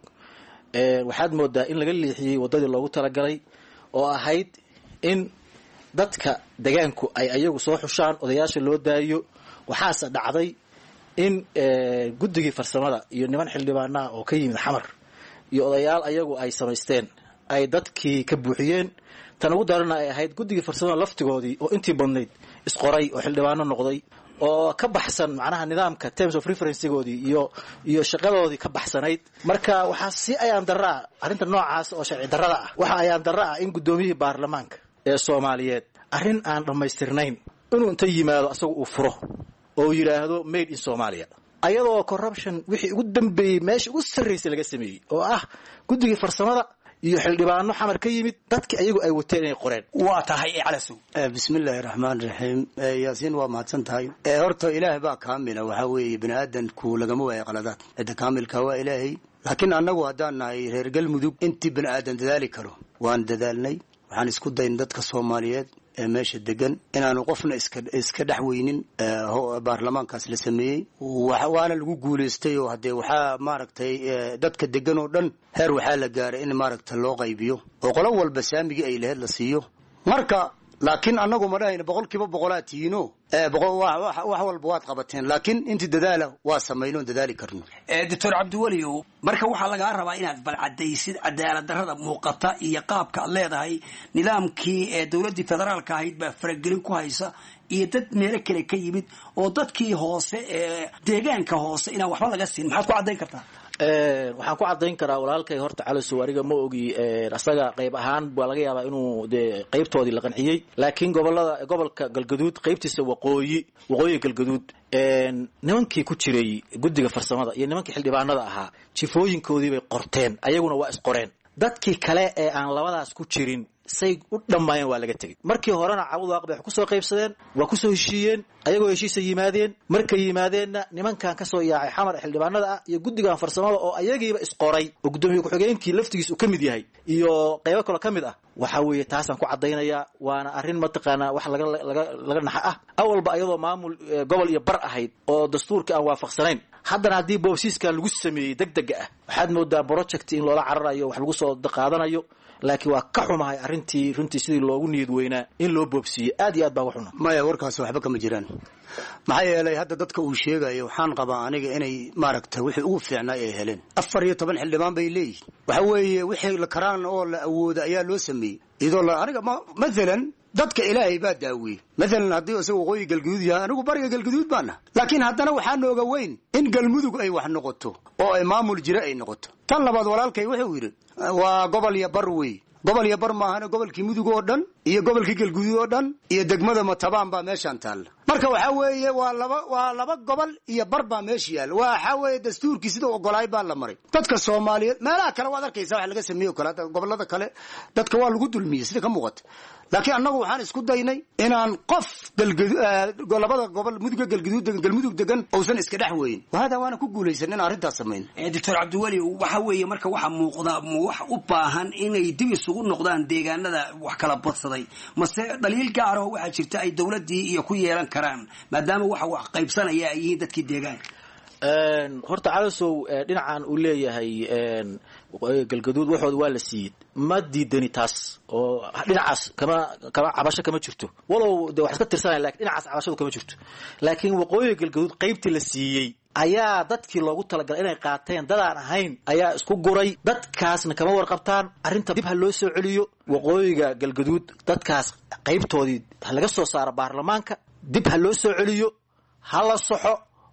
waxaad moodaa in laga leexiyay wadadii loogu talagalay oo ahayd in dadka deegaanku ay ayagu soo xushaan odayaasha loo daayo waxaase dhacday in guddigii farsamada iyo niman xildhibaanaha oo ka yimid xamar iyo odayaal ayagu ay samaysteen ay dadkii ka buuxiyeen tan ugu darana ay ahayd guddigii farsamada laftigoodii oo intii badnayd isqoray oo xildhibaano noqday oo ka baxsan macnaha nidaamka terms of referencegoodii iyo iyo shaqadoodii ka baxsanayd marka waxa si ayaan daraa arrinta noocaas oo sharci darrada ah waxa ayaan daraa in gudoomiyihii baarlamaanka ee Soomaaliyeed arrin aan dhamaystirnayn inuu inta yimaado asagu uu furo oo yiraahdo made in Soomaaliya ayadoo corruption wixii ugu dambeeyay meesha ugu sarreysay laga sameeyay oo ah guddigii farsamada iyo xildhibaano xamar ka yimid dadkii ayagu ay wateen inay qoreen
waa tahay Calasow
bismillaahir rahmaanir rahiim Yaasiin waa mahadsan tahay ee horta ilaahay baa kaamila waxa weeye bini'aadanku lagama waayo qaladaad cid kaamilka waa ilaahay laakiin annagu hadaan nahay reer Galmudug intii bini'aadan dadaali karo waan dadaalnay waxaan isku dayn dadka Soomaaliyeed ee meesha degan inaanu qofna iska iska dhaxweynin baarlamaankaas la sameeyay waana lagu guuleystay oo hadee waxa maaragtay dadka degan oo dhan heer waxa la gaaray in maaragtay loo qaybiyo oo qolo walba saamigi ay lahayd la siiyo marka laakiin anagu ma dhahayn boqolkiiba boqolaatiino ee boqol wax walba waad qabateen laakiin intii dadaala waa sameeyno dadaali karno
ee Dr Cabdiweli marka waxa laga rabaa inaad bal cadaysid cadaalad darrada muuqata iyo qaabka leedahay nidaamkii ee dawladda federaalka ahayd ba faragelin ku haysa iyo dad meelo kale ka yimid oo dadkii hoose ee deegaanka hoose ina waxba laga siin maxaad ku cadayn kartaa
ee waxaan ku cadayn karaa walaalkay horta Calasow ariga ma ogi asaga qayb ahaan waa laga yaabaa inuu de qaybtoodii la qanciyay laakiin gobolada gobolka Galgaduud qaybtiisa waqooyi waqooyi Galgaduud ee nimankii ku jiray guddiga farsamada iyo nimankii xildhibaanada ahaa jifooyinkoodii bay qorteen ayaguna waa isqoreen dadkii kale ee aan labadaas ku jirin say u dhamaayeen waa laga tagay markii horena cawd waaqbay ku soo qaybsadeen waa ku soo heshiiyeen ayagoo heshiis yimaadeen markay yimaadeenna nimankan ka soo yaacay xamar xildhibaanada ah iyo guddiga farsamada oo ayagiiba isqoray oo gudoomiye ku xigeenkii laftigiisu ka mid yahay iyo qaybo kale ka mid ah waxa weeye taasaan ku cadaynayaa waana arrin mataqaana wax laga laga laga naxa ah awalba ayadoo maamul gobol iyo bar ahayd oo dastuurka aan waafaqsanayn haddana haddii boobsiiska lagu sameeyay degdeg ah waxaad moodaa project in loola cararayo wax lagu soo qaadanayo laakiin waa ka xumahay arrintii runtii sidii loogu niyad weynaa in loo boobsiyo aad iyo aad baa waxuna
maya warkaas waxba kama jiraan maxaa yeelay hadda dadka uu sheegayo waxaan qabaa aniga inay maaragtay wixii ugu fiicnaa ay heleen afar iyo toban xildhibaan bay leeyihiin waxa weeye wixii la karaan oo la awoodo ayaa loo sameeyey iyadoo la aniga maalan dadka ilaahay baa daawiyey maalan haddii isagu waqooyi Galgaduud yahay anigu bariga Galgaduud baana laakiin haddana waxaa nooga weyn in Galmudug ay wax noqoto oo ay maamul jira ay noqoto tan labaad walaalkay wuxuu yiri waa gobol iyo bar wey gobol iyo bar maahana gobolkii Mudug oo dhan iyo gobolkii Galgaduud oo dhan iyo degmada Matabaan baa meeshan taal marka waxa weeye waa laba waa laba gobol iyo bar baa meesha yaal waxa weeye dastuurkii sida ogolaay baa la maray dadka Soomaaliyeed meelaha kale waad arkaysaa wax laga sameeyo kala gobolada kale dadka waa lagu dulmiyay sida ka muuqata laakiin annagu waxaan isku daynay inaan qof Galgaduud labada gobol Mudug Galgaduud Galmudug degan oosan iska dhax weyn waxa waana ku guuleysan in arrintaas sameeyno
ee Dr Cabdiweli waxa weeye marka waxa muuqda wax u baahan inay dib isugu noqdaan deegaanada wax kala badsaday mase dhaliil gaar ah waxa jirta ay dawladii iyo ku yeelan karaan maadaama waxa wax qaybsanaya ay yihiin dadkii deegaanka
een horta Calasow dhinacan uu leeyahay een Galgaduud waxooda waa la siiyay ma diidani taas oo dhinacaas kama kama cabasho kama jirto walow de wax iska tirsanay laakiin dhinacaas cabashadu kama jirto laakiin waqooyiga Galgaduud qaybtii la siiyay ayaa dadkii loogu talagalay inay qaateen dadaan ahayn ayaa isku guray dadkaasna kama warqabtaan arrinta dib ha loo soo celiyo waqooyiga Galgaduud dadkaas qaybtoodii laga soo saaro baarlamaanka dib ha loo soo celiyo ha la soxo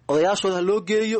odayaashooda ha loo geeyo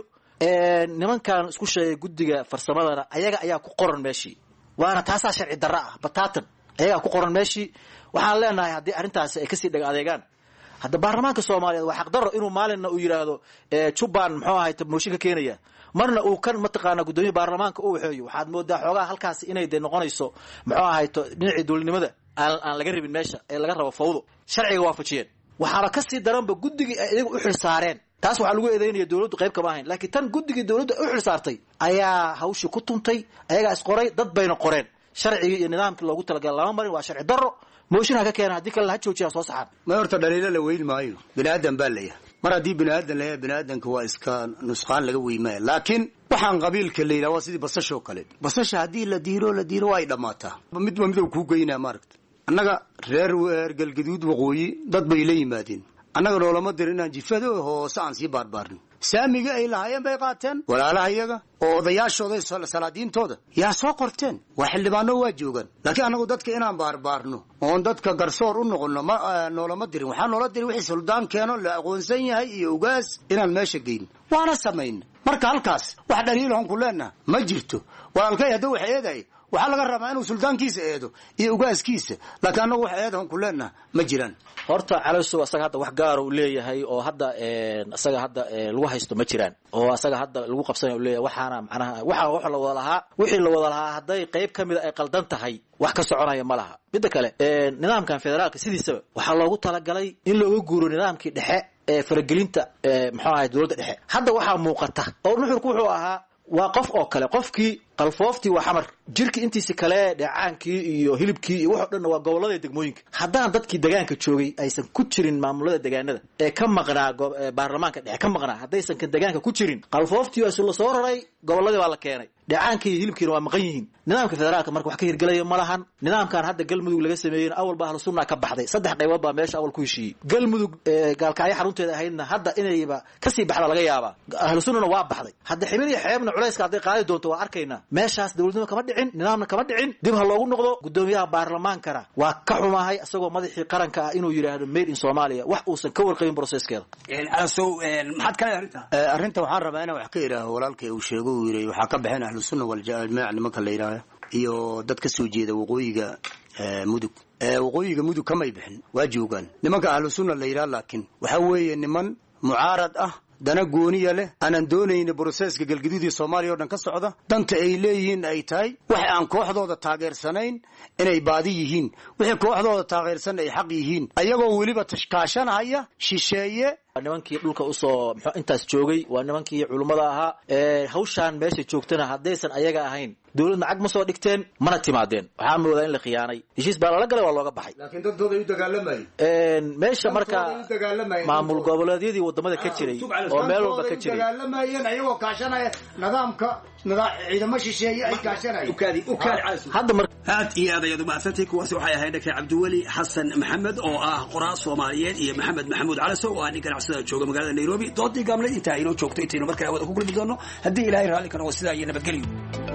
nimankan isku sheegay guddiga farsamadana ayaga ayaa ku qoran meeshii waana taasaa sharci darro ah bataatan ayagaa ku qoran meeshii waxaan leenahay haddii arrintaasi ay kasii dhaga adeegaan hadda baarlamaanka soomaaliyeed waa xaqdarro inuu maalinna uu yidhaahdo jubban muxuu ahay mooshin ka keenaya marna uu kan mataqaanaa guddoomiye baarlamaanka u waxeeyo waxaad moodaa xoogaha halkaasi inay dee noqonayso muxuu ahayto dhinacii dowladnimada aan aan laga rabin meesha ee laga rabo fawdo sharciga waafajiyeen waxaaba kasii daranba guddigii ay iyaga u xil saareen taas waxaa lagu eedeynaya dowladdu qayb kama ahayn laakiin tan guddigii dowladda u xil saartay ayaa hawshii ku tuntay ayagaa isqoray dad bayna qoreen sharcigii iyo nidaamkii loogu talagalay lama marin waa sharci darro mooshin ha ka keena haddii kale ha joojiya soo saxaan
ma horta dhaliilo la weyn maayo bini aadan baa leeyahay mar haddii bini aadan leeyahay bini aadanka waa iska nusqaan laga weymaya laakiin waxaan qabiilka la yidhaha waa sidii basashoo kale basasha haddii la diiro la diiro waa ay dhammaataa midba midow kuu geynaa maaragta annaga reer galgaduud waqooyi dad bay la yimaadeen annaga noolama dir inaan jifado hoose aan sii baarbaarno saamiga ay lahaayeen bay qaateen walaalaha iyaga oo odayaashooda salaadiintooda yaa soo qorteen waa xildhibaano waa joogaan laakiin annagu dadka inaan baarbaarno oon dadka garsoor u noqono ma noolama dirin waxaa noola dirin wixii suldaan keeno la aqoonsan yahay iyo ugaas inaan meesha geyno waana samayna marka halkaas wax dhaliilahon ku leenaha ma jirto walaalkay hadda wax eeday waxaa laga rabaa inuu suldaankiisa eedo iyo ugaaskiisa laakiin annagu wax eedahan ku leenaha ma jiraan
horta calasow asaga hadda wax gaara uu leeyahay oo hadda asaga hadda lagu haysto ma jiraan oo asaga hadda lagu qabsanaya uu leeyahay waxaana macnaha waxa wax la wada lahaa wixii la wada lahaa hadday qayb ka mid ay qaldan tahay wax ka soconaya ma laha midda kale nidaamkan federaalka sidiisaba waxaa loogu talagalay in looga guuro nidaamkii dhexe ee faragelinta muxuu ahay dowladda dhexe hadda waxaa muuqata oo nuxurku wuxuu ahaa waa qof oo kale qofkii qalfooftii waa xamar jirkii intiisi kale dheecaankii iyo hilibkii iyo waxoo dhanna waa gobolada degmooyinka haddaan dadkii degaanka joogay aysan ku jirin maamulada degaanada ee ka maqnaa baarlamaanka dhexe ka maqnaa haddaysan kan degaanka ku jirin qalfooftii isu la soo raray goboladii baa la keenay dheecaankii iyo hilibkiina waa maqan yihiin nidaamka federaalka marka wax ka hirgelaya ma lahan nidaamkan hadda galmudug laga sameeyeyna awalba ahlu sunna ka baxday saddex qaybood baa meesha awal ku heshiiyey galmudug gaalkacyo xarunteeda ahaydna hadda inayba kasii baxda laga yaabaa ahlu sunnana waa baxday hadda xibin iyo xeebna culayska hadday qaadi doonto waa arkaynaa meeshaas dowladnimo kama dhicin nidaamna kama dhicin dib ha loogu noqdo guddoomiyaha baarlamaankana waa ka xumahay isagoo madaxii qaranka ah inuu yidhaahdo made in Soomaaliya wax uusan ka warqabin processkeeda
alasow maxaad kale arrinta
arrinta waxaan rabaa inaan wax ka idhaaho walaalkay uu sheego uu yidhi waxaa ka baxeen ahlu sunna wal jamaa nimanka la yidhaaho iyo dad ka soo jeeda waqooyiga mudug waqooyiga mudug kamay bixin waa joogaan nimanka ahlu sunna la yidhaha laakiin waxaa weeye niman mucaarad ah dana gooniya leh aanan doonayna broseska galgaduud iyo Soomaaliya oo dhan ka socda danta ay leeyihiin ay tahay wax aan kooxdooda taageersanayn inay baadi yihiin wixii kooxdooda taageersan ay xaq yihiin ayagoo weliba tashkaashanaya shisheeye
nimankii dhulka usoo muxuu intaas joogay waa nimankii culimada ahaa ee hawshaan meesha joogtana haddaysan ayaga ahayn dowladna cag ma soo dhigteen mana timaadeen waxaa moodaa in la khiyaanay heshiis baa lala galay waa looga baxay
laakiin dadooda u dagaalamayeen
meesha marka maamul goboleedyadii wadamada ka jiray oo meel walba ka jiray
dagaalamayeen ayagoo kaashanaya nidaamka ciidamo shisheeye ay kaashanayeen
ukaadi ukaadi caasu hadda mar aad iyo aad ayadu maasantay kuwaasi waxay ahayd dhakay Cabdiwali Xasan Maxamed oo ah qoraa Soomaaliyeed iyo Maxamed Maxamuud Calasow oo ah ninka sida jooga magaalada Nairobi doodii gaamle inta ay inoo joogto intaynu markaa wada ku gulmi doono haddii Ilaahay raali kana waa sidaa iyo nabadgelyo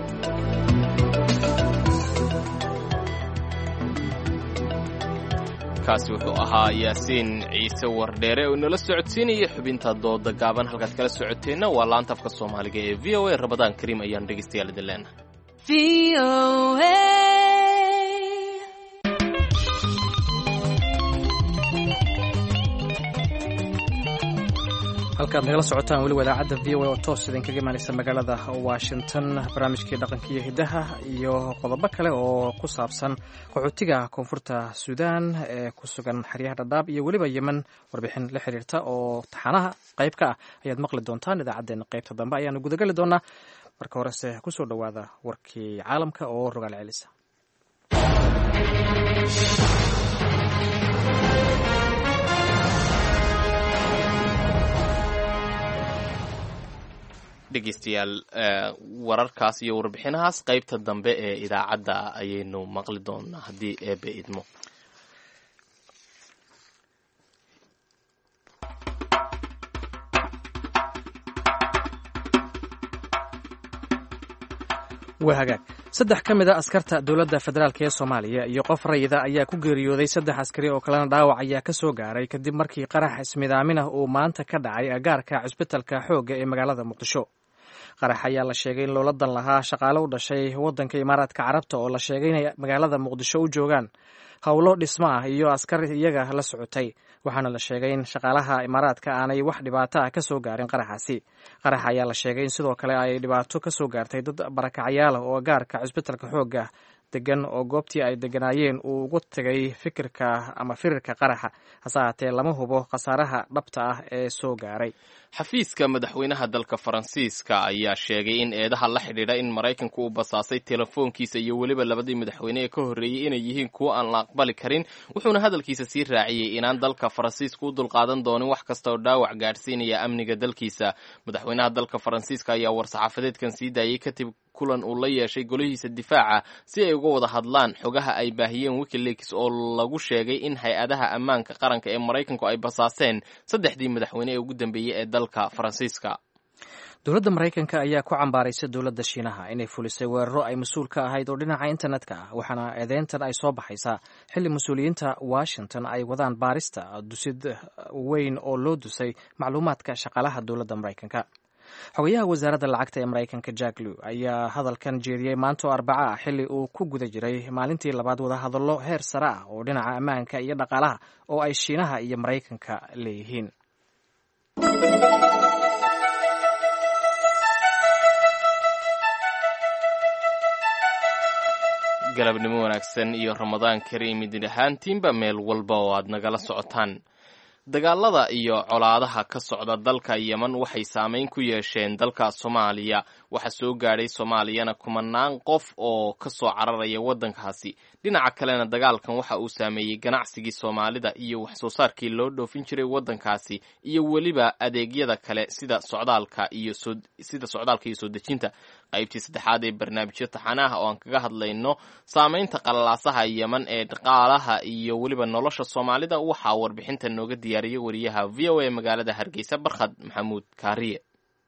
kaasi wuxuu ahaa Yaasiin Ciise Wardheere oo nala socodsiinaya xubinta dooda gaaban halkaad kala socoteenna waa laanta afka Soomaaliga ee V O A Ramadaan Kariim ayaan dhageystayaal idin leenahay V O A
halkaad nagala socotaan weli wadaacadda v o a oo toos idinkaga imaanaysa magaalada washington barnaamijkii dhaqanka iyo hidaha iyo qodobo kale oo ku saabsan qaxootiga koonfurta suudaan ee ku sugan xeryaha dhadhaab iyo weliba yemen warbixin la xiriirta oo taxanaha qayb ka ah ayaad maqli doontaan idaacaddeenna qaybta dambe ayaanu gudagali doonaa marka horese kusoo dhowaada warkii caalamka oo rogaal celisa
dhegeystayaal wararkaas iyo warbixinahaas qaybta dambe ee idaacadda ayaynu maqli doonaa haddii eebe idmo
waa hagaag saddex ka mid a askarta dowladda federaalk ee soomaaliya iyo qof rayida ayaa ku geeriyooday saddex askari oo kalena dhaawac ayaa ka soo gaaray kadib markii qarax ismidaamin ah uu maanta ka dhacay agaarka cusbitalka xoogga ee magaalada muqdisho qarax ayaa la sheegay in loola dan lahaa shaqaale u dhashay waddanka imaaraadka carabta oo la sheegay inay magaalada muqdisho u joogaan howlo dhismo ah iyo askar iyaga la socotay waxaana la sheegay in shaqaalaha imaaraadka aanay wax dhibaato ah ka soo gaarin qaraxaasi qarax ayaa la sheegay in sidoo kale ay dhibaato ka soo gaartay dad barakacyaal ah oo agaarka cusbitalka xoogga degan oo goobtii ay deganaayeen uu ugu tegay fikirka ama firirka qaraxa hase haatee lama hubo khasaaraha dhabta ah ee soo gaaray
xafiiska madaxweynaha dalka faransiiska ayaa sheegay in eedaha la xidhiidha in maraykanku uu basaasay telefoonkiisa iyo weliba labadii madaxweyne ee ka horreeyey inay yihiin kuwo aan la aqbali karin wuxuuna hadalkiisa sii raaciyey inaan dalka faransiiska u dulqaadan doonin wax kasta oo dhaawac gaadhsiinaya amniga dalkiisa madaxweynaha dalka faransiiska ayaa war-saxaafadeedkan sii daayey kadib kulan uu la yeeshay golihiisa difaaca si ay uga wada hadlaan xogaha ay baahiyeen wikileaks oo lagu sheegay in hay-adaha ammaanka qaranka ee maraykanku ay basaaseen saddexdii madaxweyne ee ugu dambeeyey ee dalka faransiiska
dowladda maraykanka ayaa ku cambaaraysa dowladda shiinaha inay fulisay weeraro ay mas-uul ka ahayd oo dhinaca internetka ah waxaana eedeyntan ay soo baxaysaa xilli mas-uuliyiinta washington ay wadaan baarista dusid weyn oo loo dusay macluumaadka shaqaalaha dowladda maraykanka xogayaha wasaaradda lacagta ee maraykanka jack lew ayaa hadalkan jeediyey maanta oo arbaca ah xilli uu ku guda jiray maalintii labaad wadahadallo heer sare ah oo dhinaca ammaanka iyo dhaqaalaha oo ay shiinaha iyo maraykanka leeyihiin
galabnimo wanaagsan iyo ramadaan kariim idin ahaantiinba meel walba oo aad nagala socotaan dagaalada iyo colaadaha ka socda dalka yeman waxay saameyn ku yeesheen dalka soomaaliya waxaa soo gaadhay soomaaliyana kumanaan qof oo ka soo cararaya waddankaasi dhinaca kalena dagaalkan waxa uu saameeyey ganacsigii soomaalida iyo wax soo saarkii loo dhoofin jiray waddankaasi iyo weliba adeegyada kale sida socdaalka iyo sida socdaalka iyo soo dejinta qaybtii saddexaad ee barnaamijyo taxanaha oo aan kaga hadlayno saameynta qalalaasaha yeman ee dhaqaalaha iyo weliba nolosha soomaalida waxaa warbixinta nooga diyaariyay wariyaha v o a magaalada hargeysa barkhad maxamuud kaariye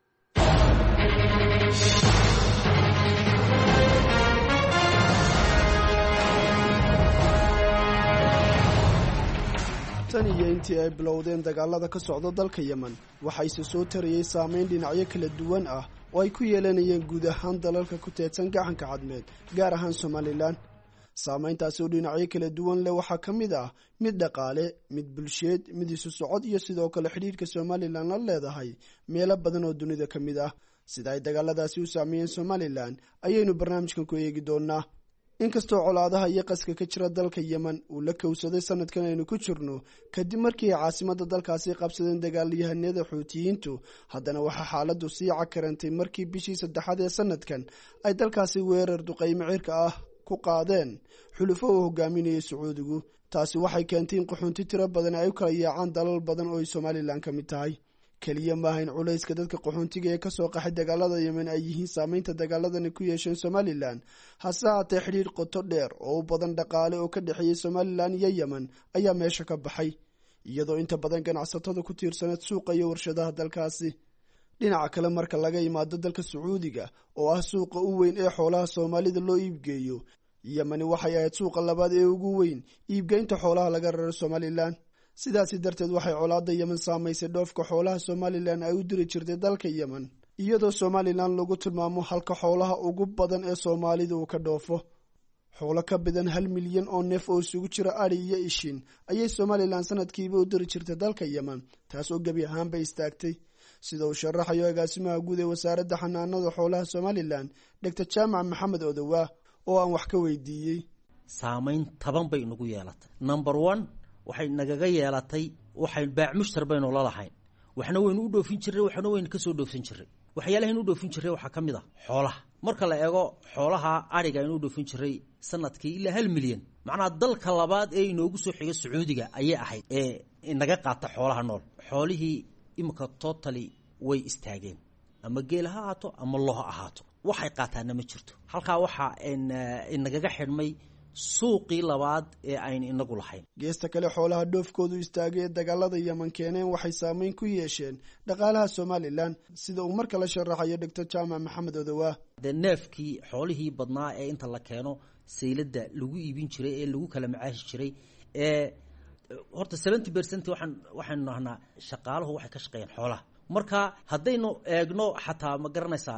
tan iyo intii ay bilowdeen dagaalada ka socda dalka yemen waxayse soo tarayey saameyn dhinacyo kala duwan ah oo ay ku yeelanayeen guud ahaan dalalka ku teedsan gacanka cadmeed gaar ahaan somalilan saameyntaasi oo dhinacyo kala duwan leh waxaa ka mid ah mid dhaqaale mid bulsheed mid isu socod iyo sidoo kale xidhiirhka somalilan la leedahay meelo badan oo dunida ka mid ah sida ay dagaaladaasi u saameeyeen somalilan ayaynu barnaamijkan ku eegi doonaa inkastoo colaadaha iyo qaska ka jira dalka yemen uu la kowsaday sanadkan aynu ku jirno kadib markii ay caasimadda dalkaasi qabsadeen dagaalyahanada xuutiyiintu haddana waxaa xaaladdu sii cakarantay markii bishii saddexaad ee sanadkan ay dalkaasi weerar duqaymo cirka ah ku qaadeen xulufo uu hogaaminayay sacuudigu taasi waxay keentay in qaxoonti tiro badan ay u kala yaacaan dalal badan oo ay somalilan ka mid tahay keliya maaha in culayska dadka qaxoontiga ee kasoo qaxay dagaalada yemen ay yihiin saameynta dagaaladani ku yeesheen somalilan hase haatee xidhiir qoto dheer oo u badan dhaqaale oo ka dhexeeyey somalilan iyo yemen ayaa meesha ka baxay iyadoo inta badan ganacsatada ku tiirsaneed suuqa iyo warshadaha dalkaasi dhinaca kale marka laga yimaado dalka sacuudiga oo ah suuqa u weyn ee xoolaha soomaalida loo iibgeeyo yemeni waxay ahayd suuqa labaad ee ugu weyn iibgeynta xoolaha laga raro somalilan sidaasi darteed waxay colaada yemen saamaysay dhoofka xoolaha somalilan ay u diri jirtay dalka yemen iyadoo somalilan lagu tilmaamo halka xoolaha ugu badan ee soomaalida uu ka dhoofo xoolo ka badan hal milyan oo neef oo isugu jira adhi iyo ishin ayay somalilan sanadkiiba u diri jirtay dalka yemen taas oo gebi ahaanba istaagtay sida uu sharaxayo agaasimaha guud ee wasaaradda xanaanada xoolaha somalilan doctor jaamac maxamed odowaa oo aan wax ka weydiiyey
saamayn taban bay nagu yeelatay number one waxay nagaga yeelatay waxay baac mushtar baynu la lahayn waxna waynu u dhoofin jirray waxna waynu ka soo dhoofsan jirray waxyaalaha inu dhoofin jirray waxaa ka mid ah xoolaha marka la eego xoolaha ariga inu dhoofin jirray sanadkii ilaa hal milyan macnaha dalka labaad ee inoogu soo xiga sacuudiga ayay ahayd ee inaga qaata xoolaha nool xoolihii imika totally way istaageen ama geel ha ahaato ama lo ha ahaato waxay qaataana ma jirto halkaa waxaa inagaga xidhmay suuqii labaad ee aynu inagu lahayn.
geesta kale xoolaha dhoofkoodu istaagay ee dagaalada yeman keeneen waxay saameyn ku yeesheen dhaqaalaha somalilan sida uu marka la sharaxayo doctor jaamac maxamed odowaa.
dee neefkii xoolihii badnaa ee inta la keeno sayladda lagu iibin jiray ee lagu kala macaashi jiray ee horta seventy percent waxaan waxaynu nahnaa shaqaaluhu waxay ka shaqeeyaan xoolaha. marka haddaynu eegno xataa ma garanaysaa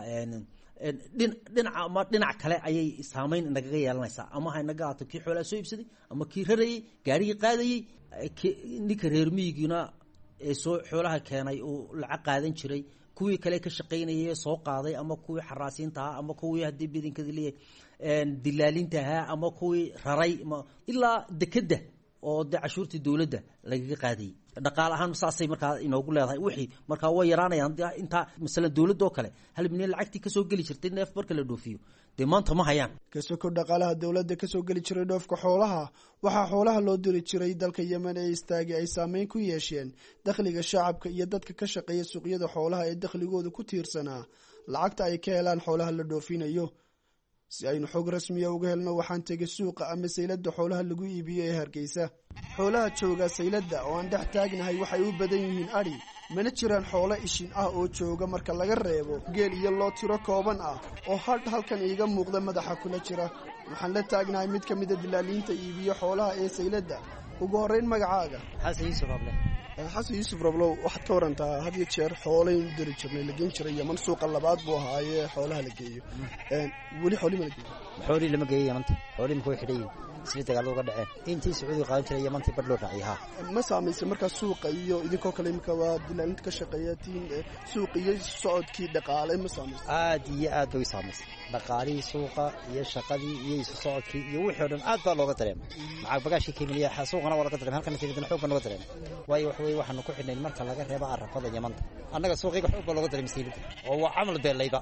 dhinaca ama dhinac kale ayay saameyn nagaga yeelanaysaa, ama ha naga haato kii xoolaha soo iibsaday ama kii rarayey gaarigii qaadayey ninka reer miyigiina ee soo xoolaha keenay uu lacag qaadan jiray, kuwii kale ka shaqaynayay ee soo qaaday ama kuwii xaraasiinta ahaa ama kuwii haddii bedinkadi leeyahay dilaalinta ahaa ama kuwii raray ilaa dekedda oo dee cashuurtii dowladda lagaga qaadayay. dhaqaale ahaan saasay markaa inoogu leedahay wixii markaa way yaraanayaan. intaa masalan dowladda oo kale hal milyan lacagtii kasoo geli jirtay neef marka la dhoofiyo dee maanta ma hayaan.
kasoko dhaqaalaha dowladda kasoo geli jiray dhoofka xoolaha waxaa xoolaha loo diri jiray dalka yemen ee istaagay ay saameyn ku yeesheen dakhliga shacabka iyo dadka ka shaqeeya suuqyada xoolaha ee dakhligooda ku tiirsanaa lacagta ay ka helaan xoolaha la dhoofinayo. si aynu xog rasmiya uga helno waxaan tegay suuqa ama sayladda xoolaha lagu iibiyo ee Hargeysa. xoolaha jooga sayladda oo aan dhex taagnahay waxay u badan yihiin ari, mana jiraan xoolo ishin ah oo jooga marka laga reebo geel iyo loo tiro kooban ah oo hadh halkan iiga muuqda madaxa kula jira. waxaan la taagnahay mid ka mida dilaaliinta iibiyo xoolaha ee sayladda. ugu horreyn magacaaga?
xasan yuusuf roble.
xasan yuusuf roblow waxaad ka warantaa had iyo jeer xoolayn diri jirnay la geen jiray yeman suuqa labaad buu ahaayee xoolaha la geeyo weli xooli ma la geeyo?
xoolii lama geeyo yamanta, xoolii ma ku xidhayin sida dagaal uga dhaceen intii sacuudiga qaadan jiray yamantii badh loo raacay. ha
ma saamaysay markaa suuqa iyo idinkoo kale imika waa dilaalinta ka shaqeeya tiin suuq iyo socodkii dhaqaale ma saamaysay?
aad iyo aad bay saamaysay dhaqaalihii suuqa iyo shaqadii iyo isu socodkii iyo wixii oo dhan aad baa looga dareemay. macag bagaashii kemiliya suuqana waa laga dareemay, halkana sayladana xoog baa looga dareemay. waayo wax weeye waxaanu ku xidhnayn marka laga reebo arafada yamanta annaga suuqiga xoog baa looga dareemay sayladda oo waa camal beelayba.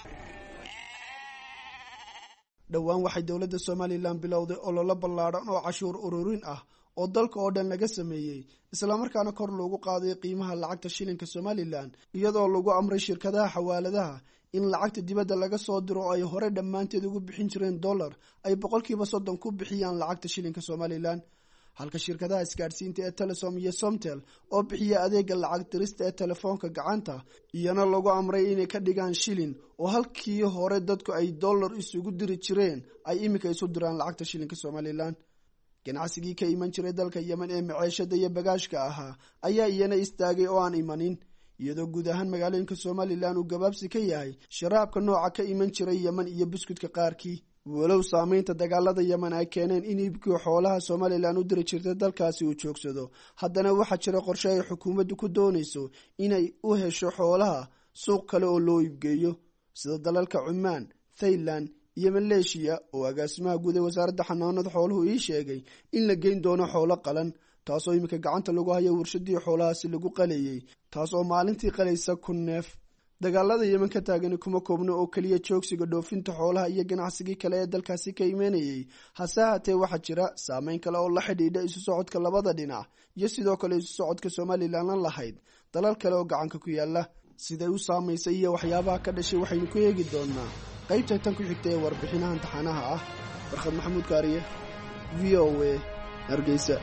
dhowaan waxay dowladda somalilan bilowday ololo ballaadhan oo cashuur ururin ah oo dalka oo dhan laga sameeyey islamarkaana kor loogu qaaday qiimaha lacagta shilinka somalilan iyadoo lagu amray shirkadaha xawaaladaha in lacagta dibadda laga soo diro oo ay hore dhammaanteed ugu bixin jireen dollar ay boqolkiiba soddon ku bixiyaan lacagta shilinka somalilan, halka shirkadaha isgaadhsiinta ee telesom iyo somtel oo bixiya adeega lacag dirista ee telefoonka gacanta iyana lagu amray inay ka dhigaan shilin oo halkii hore dadku ay dollar isugu diri jireen ay iminka isu diraan lacagta shilinka somalilan. ganacsigii ka iman jiray dalka yemen ee maceeshada iyo bagaashka ahaa ayaa iyana istaagay oo aan imanin, iyadoo guud ahaan magaalooyinka somalilan uu gabaabsi ka yahay sharaabka nooca ka iman jiray yemen iyo buskudka qaarkii. walow saamaynta dagaalada yemen ay keeneen in iibkii xoolaha somalilan u diri jirtay dalkaasi uu joogsado, haddana waxaa jira qorshe ay xukuumaddu ku doonayso inay u hesho xoolaha suuq kale oo loo iibgeeyo sida dalalka cumaan, thailand iyo maleeshiya. oo agaasimaha guud ee wasaaradda xanaanada xooluhu ii sheegay in la geyn doono xoolo qalan, taasoo iminka gacanta lagu hayo warshadii xoolahaasi lagu qalayey, taas oo maalintii qalaysa kun neef. dagaalada yemen ka taagani kuma koobno oo keliya joogsiga dhoofinta xoolaha iyo ganacsigii kale ee dalkaasi ka imanayey, hase haatee waxaa jira saameyn kale oo la xidhiidha isu socodka labada dhinac iyo sidoo kale isu socodka somalilan lahayd dalal kale oo gacanka ku yaala. siday u saamaysay iyo waxyaabaha ka dhashay waxaynu ku eegi doonaa qaybta tan ku xigta ee warbixinaha imtixaanaha ah. farkhad maxamuud kaariye, v o a, Hargeysa.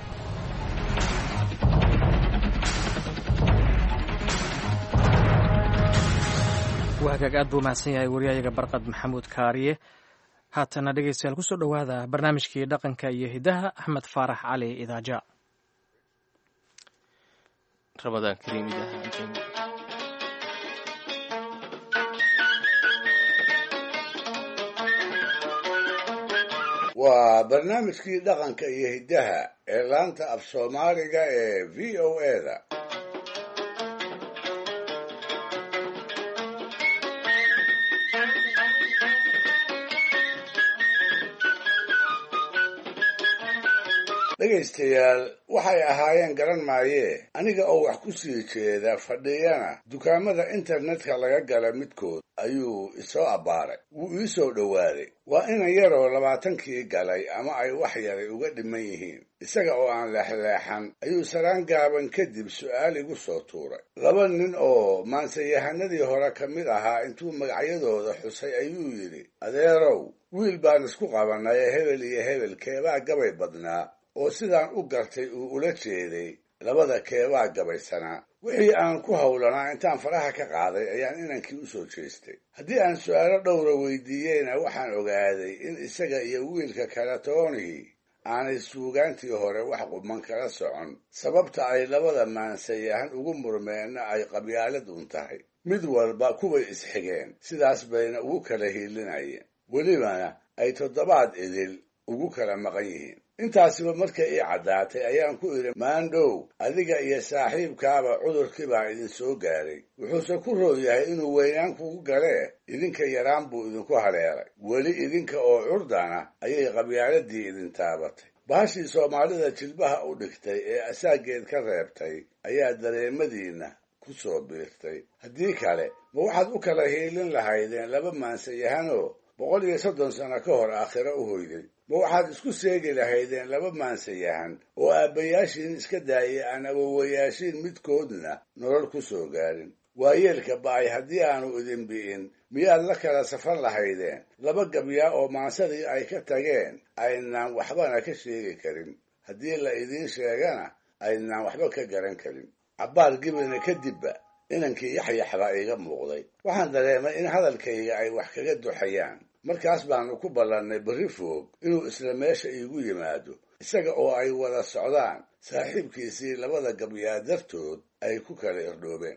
wahagaag aad buu mahadsan yahay waryahayaga barqad maxamuud kaariye. haatana dhegeystayaal kusoo dhowaada barnaamijkii dhaqanka iyo hidaha axmed faarax cali idaaja.
ramadaan kariim.
waa barnaamijkii dhaqanka iyo hidaha ee laanta af soomaaliga ee v o a-da. dhegaystayaal waxay ahaayeen garan maayee aniga oo wax ku sii jeeda fadhiyana dukaamada internetka laga gala midkood ayuu isoo abbaaray wuu ii soo dhowaaday waa inan yaroo labaatankii galay ama ay wax yaray uga dhiman yihiin isaga oo aan leexleexan ayuu saraan gaaban kadib su'aal igu soo tuuray laba nin oo maansayahanadii hore ka mid ahaa intuu magacyadooda xusay ayuu yidhi adeerow wiil baan isku qabannay ee hebel iyo hebel keebaa gabay badnaa oo sidaan u gartay uu ula jeeday labada keebaa gabaysanaa wixii aan ku howlanaa intaan faraha ka qaaday ayaan inankii u soo jeestay haddii aan su'aalo dhowra weydiiyeyna waxaan ogaaday in isaga iyo wiilka kale toonihii aanay suugaantii hore wax quman kala socon sababta ay labada maansayahan ugu murmeenna ay qabyaalad un tahay mid walba kuway isxigeen sidaas bayna ugu kala hiilinayeen welibana ay toddobaad idil ugu kala maqan yihiin intaasiba markay ii caddaatay ayaan ku idhi maandhow adiga iyo saaxiibkaaba cudurkii baa idin soo gaaray wuxuuse ku rood yahay inuu weynaan kugu galee idinka yaraan buu idinku haleelay weli idinka oo curdana ayay qabyaaladii idin taabatay bahashii soomaalida jilbaha u dhigtay ee asaageed ka reebtay ayaa dareemadiinna ku soo biirtay haddii kale ma waxaad u kala hiilin lahaydeen laba maansayahanoo boqol iyo soddon sano ka hor aakhiro u hoyday ma waxaad isku seegi lahaydeen laba maansayahan oo aabbayaashiin iska daayay aan awowayaashiin midkoodna nolol ku soo gaarin waayeelka ba'ay haddii aanu idin bi'in miyaad la kala safan lahaydeen laba gabyaa oo maansadii ay ka tageen aynaan waxbana ka sheegi karin haddii la idiin sheegana aynaan waxba ka garan karin cabbaar gibina kadibba inankii yaxyaxbaa iiga muuqday waxaan dareemay in hadalkayga ay wax kaga duxayaan markaas baanu ku ballannay berri foog inuu isla meesha iigu yimaado isaga oo ay wada socdaan saaxiibkiisii labada gabyaa dartood ay ku kala irdhoobeen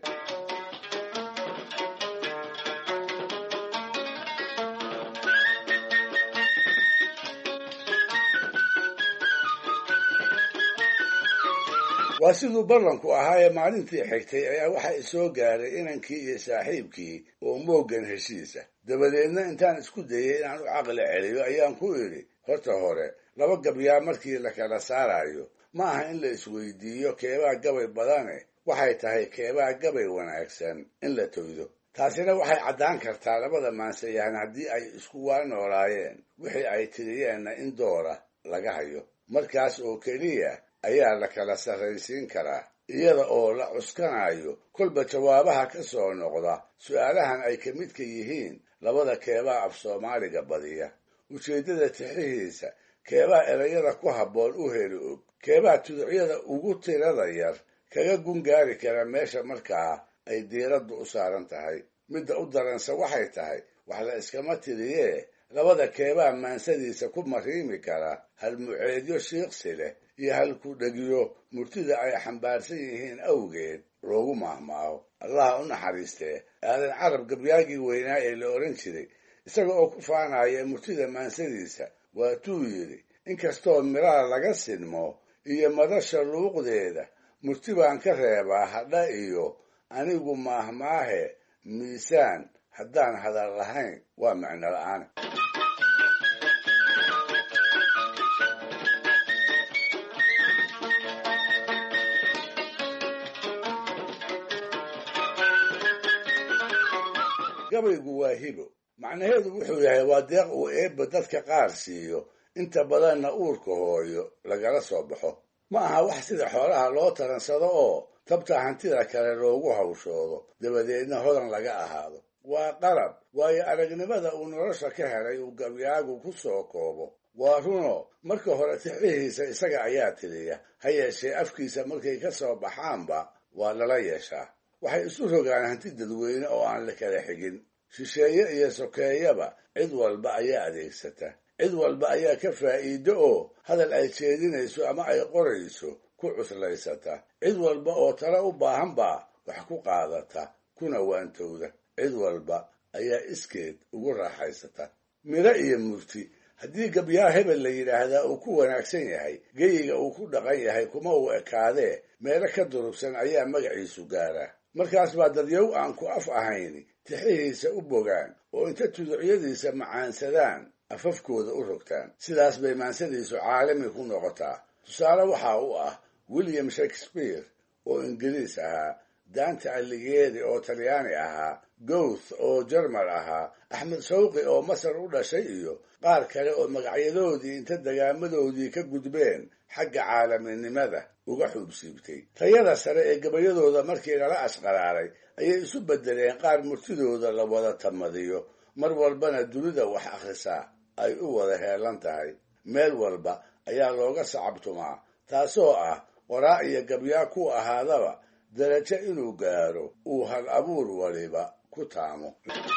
waa siduu ballanku ahaa ee maalintii xigtay ayaa waxaa isoo gaaray inankii iyo saaxiibkii oo mooggan heshiisa dabadeedna intaan isku dayay inaan u caqli celiyo ayaan ku idhi horta hore laba gabyaa markii la kala saarayo ma aha in la isweydiiyo keebaa gabay badane waxay tahay keebaa gabay wanaagsan in la toydo taasina waxay caddaan kartaa labada maansayahan haddii ay isku waa noolaayeen wixii ay tiriyeenna in doora laga hayo markaas oo keliya ayaa la kala sarraysiin karaa iyada oo la cuskanayo kolba jawaabaha ka soo noqda su'aalahan ay ka midka yihiin labada keebaa af soomaaliga badiya ujeeddada tixihiisa keebaa erayada ku habboon u heli og keebaa tuducyada ugu tirada yar kaga gungaari kara meesha markaa ay diiraddu u saaran tahay midda u daranse waxay tahay wax la iskama tiriyee labada keebaa maansadiisa ku mariimi kara halmuceedyo shiiqsi leh iyo halku dhegyo murtida ay xambaarsan yihiin awgeed loogu maahmaaho allah u naxariistee aadan carab gabyaagii weynaa ee la odhan jiray isaga oo ku faanaya murtida maansadiisa waatuu yidhi inkastoo miraa laga sinmo iyo madasha luuqdeeda murti baan ka reebaa hadha iyo anigu maahmaahe miisaan haddaan hadal lahayn waa macno la'aan gabaygu waa hibo macnaheedu wuxuu yahay waa deeq uu eebba dadka qaar siiyo inta badanna uurka hooyo lagala soo baxo ma aha wax sida xoolaha loo taransado oo tabta hantida kale loogu hawshoodo dabadeedna hodan laga ahaado waa qarab waayo aragnimada uu nolosha ka helay uu gabyaagu ku soo koobo waa runo marka hore tixihiisa isaga ayaa tiriya ha yeeshee afkiisa markay ka soo baxaanba waa lala yeeshaa waxay isu rogaan hanti dadweyne oo aan la kala xigin shisheeye iyo sokeeyaba cid walba ayaa adeegsata cid walba ayaa ka faa'iido oo hadal ay jeedinayso ama ay qorayso ku cuslaysata cid walba oo tala u baahan baa wax ku qaadata kuna waantowda cid walba ayaa iskeed ugu raaxaysata miro iyo murti haddii gabyaa hebel la yidhaahdaa uu ku wanaagsan yahay geyiga uu ku dhaqan yahay kuma uu ekaadee meelo ka durugsan ayaa magaciisu gaaraa markaas baa dadyow aan ku af ahayn tixihiisa u bogaan oo inta tuducyadiisa macaansadaan afafkooda u rogtaan sidaas bay maansadiisu caalami ku noqotaa tusaale waxa uu ah william shakespeare oo ingiriis ahaa, dante alighieri oo talyaani ahaa, goethe oo jerman ahaa, axmed shawqi oo masar u dhashay iyo qaar kale oo magacyadoodii inta degaamadoodii ka gudbeen xagga caalaminimada uga xuubsiibtay. tayada sare ee gabayadooda markii lala asqaraaray ayay isu beddeleen qaar murtidooda la wada tamadiyo, mar walbana dunida wax akhrisaa ay u wada heelan tahay. meel walba ayaa looga sacabtumaa, taasoo ah qoraa iyo gabyaa ku ahaadaba darajo inuu gaaro uu hal abuur waliba ku taamo.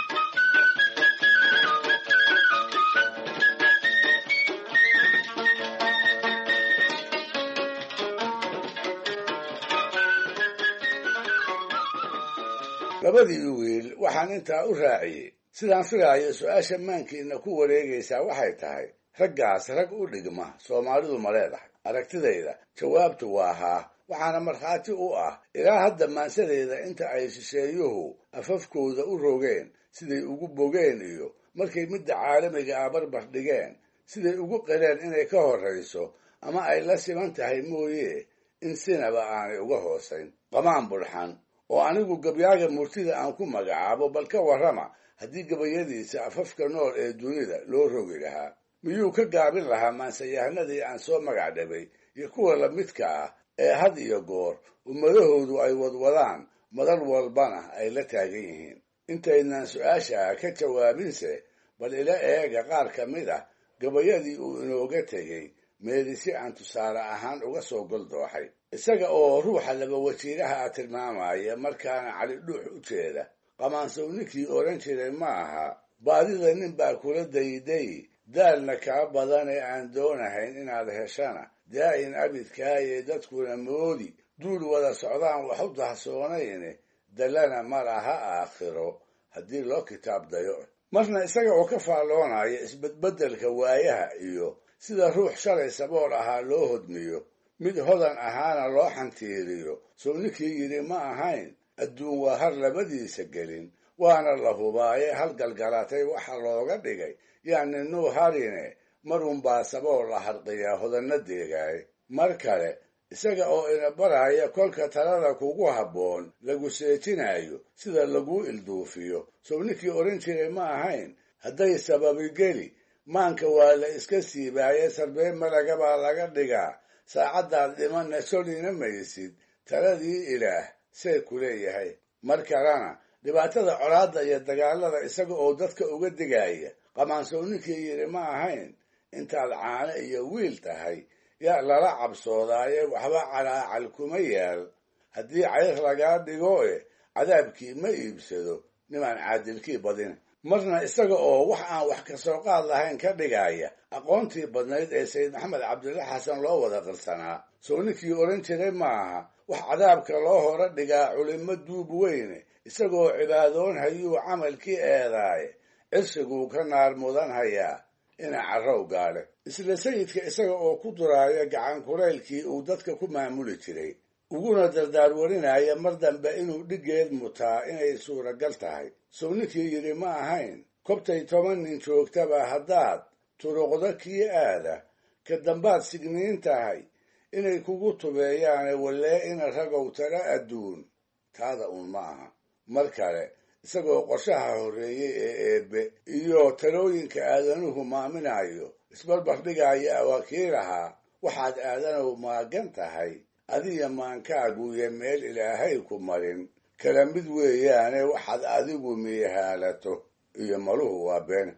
labadii wiil waxaan intaa u raaciyey, sidaan filaayo su-aasha maankiina ku wareegaysaa waxay tahay, raggaas rag u dhigma soomaalidu ma leedahay? aragtidayda jawaabtu waa haa, waxaana markhaati u ah ilaa hadda maansadeeda inta ay shisheeyuhu afafkooda u rogeen siday ugu bogeen iyo markay midda caalamiga ah barbar dhigeen siday ugu qireen inay ka horrayso ama ay la siman tahay mooye in sinaba aanay uga hoosayn. qamaan bulxan oo anigu gabyaaga murtida aan ku magacaabo, bal ka warrama haddii gabayadiisa afafka nool ee dunida loo rogi lahaa, miyuu ka gaabin lahaa maansayahanadii aan soo magac dhabay iyo kuwa lamidka ah ee had iyo goor ummadahoodu ay wadwadaan madar walbana ay la taagan yihiin? intaynaan su-aasha ka jawaabinse bal ila eega qaar ka mid ah gabayadii uu inooga tegey meelisi aan tusaale ahaan uga soo goldooxay, isaga oo ruuxa laba wajiiraha a tilmaamaya markaana cali dhuux u jeeda. qamaansow ninkii odhan jiray ma aha, baadida nin baa kula dayday, daalna kaa badan ee aan doonahayn inaad heshana daa'in abidkaaye dadkuna moodi duul wada socdaan wax u dahsoonayne dallana ma laha aakhiro haddii loo kitaab dayo. marna isaga oo ka faalloonaya isbedbeddelka waayaha iyo sida ruux shalay sabool ahaa loo hodmiyo, mid hodan ahaana loo xantiiriyo, sow ninkii yidhi ma ahayn adduun waa har labadiisa gelin, waana la hubaaye hal galgalatay waxa looga dhigay yacni nuu harine marunbaa sabool la harqiyaa hodanna deegaaye. mar kale isaga oo ina baraya kolka talada kugu habboon lagu seejinayo sida laguu ilduufiyo, sow ninkii odhan jiray ma ahayn hadday sababigeli maanka waa la iska siibaaye sarbee malagabaa laga dhigaa, saacaddaad dhimanna solina maysid taladii ilaah see ku leeyahay. mar kalena dhibaatada colaadda iyo dagaalada isaga oo dadka uga digaya, qamaansow ninkii yidhi ma ahayn intaad caano iyo wiil tahay yaa lala cabsoodaaye waxba calaacal kuma yaal, haddii cayr lagaa dhigo e cadaabkii ma iibsado nimaan caadilkii badin. marna isaga oo wax aan wax ka soo qaad lahayn ka dhigaya aqoontii badnayd ee sayid maxamed cabdilla xasan loo wada qirsanaa, sow ninkii odhan jiray ma aha wax cadaabka loo hora dhigaa culimo duub weyne, isagoo cibaadoon hayuu camalkii eedaaye cirsiguu ka naar mudan hayaa ina carrow gaadhe. isla sayidka isaga oo ku duraaya gacan kulaylkii uu dadka ku maamuli jiray, uguna dardaar warinaya mar dambe inuu dhiggeed mutaa inay suuragal tahay, sow ninkii yidhi ma ahayn kobtay toban nin joogtaba haddaad turuqda kii aada ka dambaad signiin tahay inay kugu tubeeyaane wallee ina ragow tala adduun taada uun ma aha. mar kale isagoo qorshaha horreeyey ee eebbe iyo talooyinka aadanuhu maaminayo isbarbardhigaya awaakiilahaa, waxaad aadanow maagan tahay adiga maankaaguyo meel ilaahay ku marin kala mid weeyaane waxaad adigu miihaalato iyo maluhu waa been.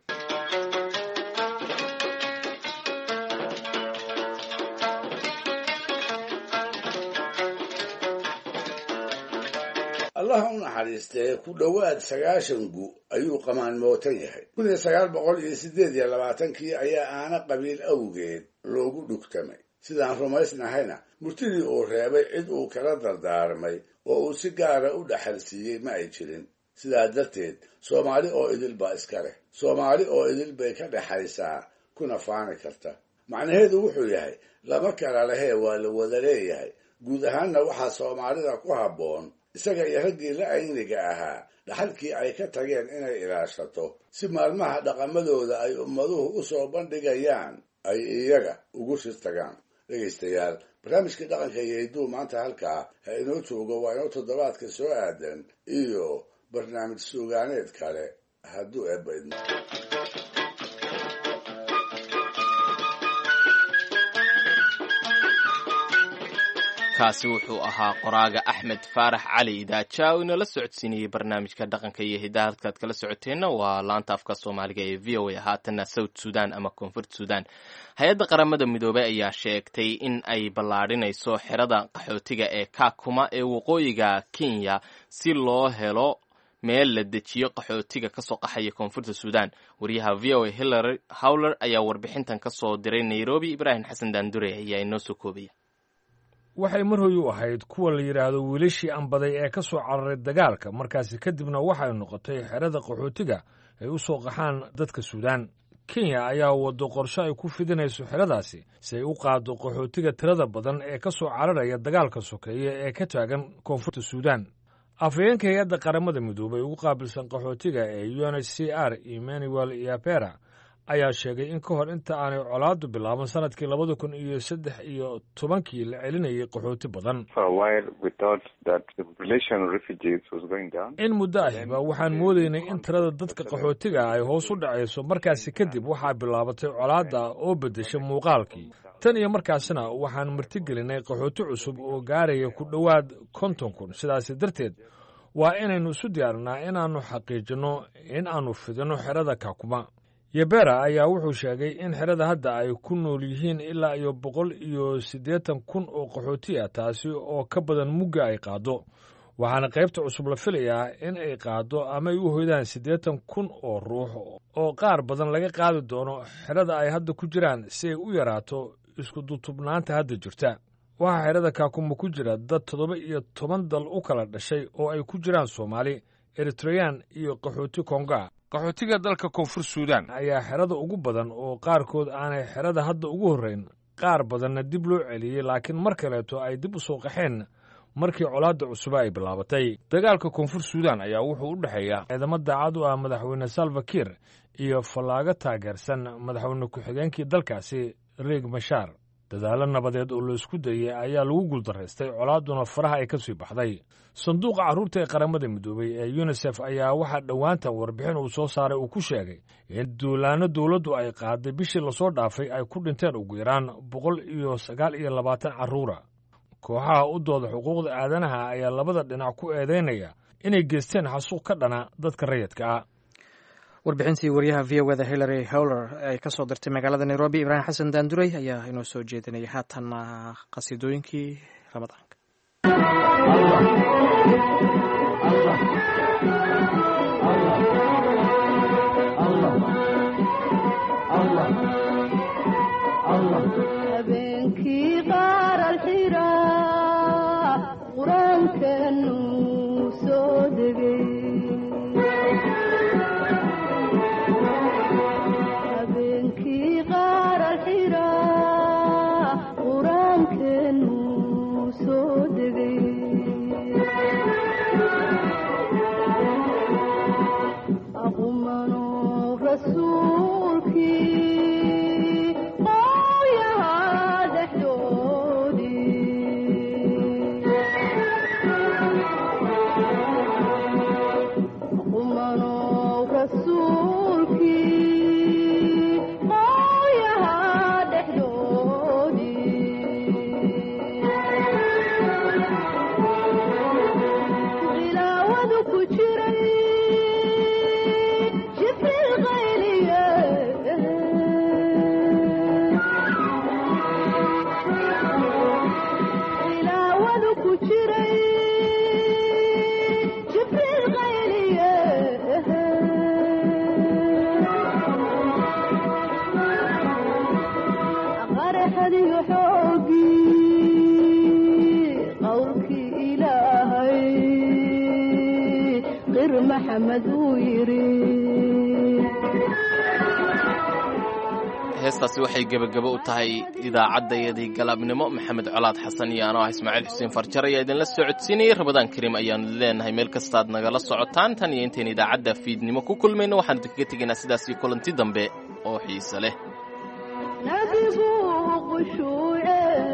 allaha u naxariistee ku dhowaad sagaashan gu ayuu qamaan mootan yahay. kun iyo sagaal boqol iyo siddeed iyo labaatankii ayaa aana qabiil awgeed loogu dhugtamay. sidaan rumaysnahayna murtidii uu reebay cid uu kala dardaarmay oo uu si gaara u dhaxalsiiyey ma ay jirin. sidaa darteed soomaali oo idil baa iska leh, soomaali oo idil bay ka dhexaysaa kuna faani karta. macnaheedu wuxuu yahay lama kala lehee waa la wada leeyahay. guud ahaanna waxaa soomaalida ku habboon isaga iyo raggii la ayniga ahaa dhaxalkii ay ka tageen inay ilaashato, si maalmaha dhaqamadooda ay ummaduhu u soo bandhigayaan ay iyaga ugu shir tagaan. dhegaystayaal barnaamijkii dhaqanka iyo hidduu maanta halkaa ha inoo joogo waa inoo toddobaadka soo aadan iyo barnaamij suugaaneed kale hadduu eebba idmo.
kaasi wuxuu ahaa qoraaga axmed faarax cali idaaja oo inala socodsiinayey barnaamijka dhaqanka iyo hiddaha halkaad kala socoteenna waa laanta afka soomaaliga ee v o a haatanna south sudan ama koonfurta sudan. hay-adda qaramada midoobey ayaa sheegtay in ay ballaadhinayso xerada qaxootiga ee kakuma ee waqooyiga kenya si loo helo meel la dejiyo qaxootiga kasoo qaxaya koonfurta sudan. wariyaha v o a hillary howler ayaa warbixintan kasoo diray nairobi. ibraahim xasan daandure ayaa inoo soo koobaya.
waxay mar hoy u ahayd kuwa la yidhaahdo wiilashii ambaday ee ka soo cararay dagaalka, markaasi kadibna waxay noqotay xerada qaxootiga ay u soo qaxaan dadka suudaan. kenya ayaa waddo qorshe ay ku fidinayso xeradaasi si ay u qaaddo qaxootiga tirada badan ee ka soo cararaya dagaalka sokeeye ee ka taagan koonfurta suudaan. afhayeenka hay-adda qaramada midoobey ugu qaabilsan qaxootiga ee u n h c r emmanuel iapera ayaa sheegay in ka hor inta aanay colaaddu bilaaban sanadkii labada kun iyo saddex iyo tobankii la celinayay qaxooti badan. in muddo ahiba waxaan moodaynay in tirada dadka qaxootiga ay hoos u dhacayso, markaasi kadib waxaa bilaabatay colaadda oo beddesha muuqaalkii. tan iyo markaasna waxaan martigelinay qaxooti cusub oo gaaraya ku dhowaad konton kun. sidaasi darteed waa inaynu isu diyaarinaa inaannu xaqiijinno in aannu fidinno xerada kakuma. yebera ayaa wuxuu sheegay in xerada hadda ay ku nool yihiin ilaa iyo boqol iyo siddeetan kun oo qaxooti ah, taasi oo ka badan mugga ay qaaddo. waxaana qaybta cusub la filayaa in ay qaaddo ama ay u hoydaan siddeetan kun oo ruux oo qaar badan laga qaadi doono xerada ay hadda ku jiraan si ay u yaraato isku dutubnaanta hadda jirta. waxaa xerada kaakuma ku jira dad toddoba iyo toban dal u kala dhashay oo ay ku jiraan soomaali, eritreyaan iyo qaxooti konga.
qaxootiga dalka koonfur suudaan
ayaa xerada ugu badan oo qaarkood aanay xerada hadda ugu horrayn, qaar badanna dib loo celiyey, laakiin mar kaleeto ay dib u soo qaxeen markii colaadda cusuba ay bilaabatay. dagaalka koonfur suudaan ayaa wuxuu u dhexeeya ciidamo daacad u ah madaxweyne salva kiir iyo fallaago taageersan madaxweyne ku-xigeenkii dalkaasi riek mashaar. dadaallo nabadeed oo la isku dayey ayaa lagu guuldaraystay, colaadduna faraha ay ka sii baxday. sanduuqa carruurta ee qaramada midoobey ee yunisef ayaa waxaa dhowaantan warbixin uu soo saaray uu ku sheegay in duulaanno dowladdu ay qaaday bishii lasoo dhaafay ay ku dhinteen ugu yaraan boqol iyo sagaal iyo labaatan carruura. kooxaha u dooda xuquuqda aadanaha ayaa labada dhinac ku eedaynaya inay geysteen xasuuq ka dhana dadka rayidka ah.
warbixintii wariyaha v o da hillary howler ay ka soo dirtay magaalada nairobi. ibraahim xasan daanduray ayaa inoo soo jeedinaya. haatanna qasiidooyinkii ramadaanka.
habeenkii qaar alxira qur-aankanu soo degay, habeenkii qaar alxira qur-aankanu soo degay, aqumano rasuulkii
heestaasi waxay gebagabo u tahay idaacaddayadii galabnimo. maxamed colaad xasan iyo anoo ah ismaaciil xuseen farjar ayaa idinla socodsiinayay. ramadaan kariim ayaanu leenahay meel kastaad nagala socotaan. tan iyo intayn idaacadda fiidnimo ku kulmayno waxaanu idinkaga tegaynaa sidaasii kulanti dambe oo xiise leh.
nabigu qushuuce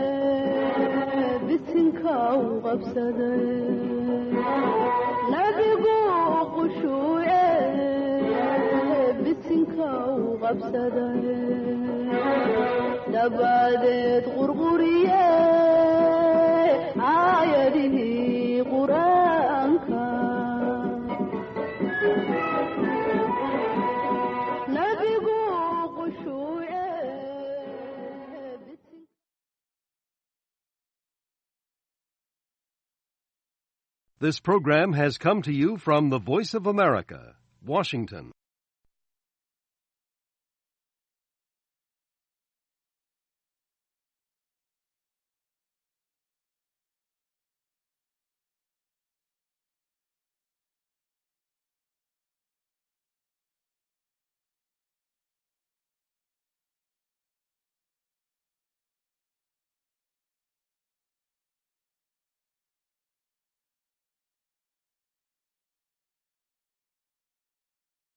bisinka u qabsaday nabigu qushuuce bisinka u qabsaday dabadeed qurquriye aayadihii qur-aanka nabigu qushuuce.
This program has come to you from the Voice of America, Washington.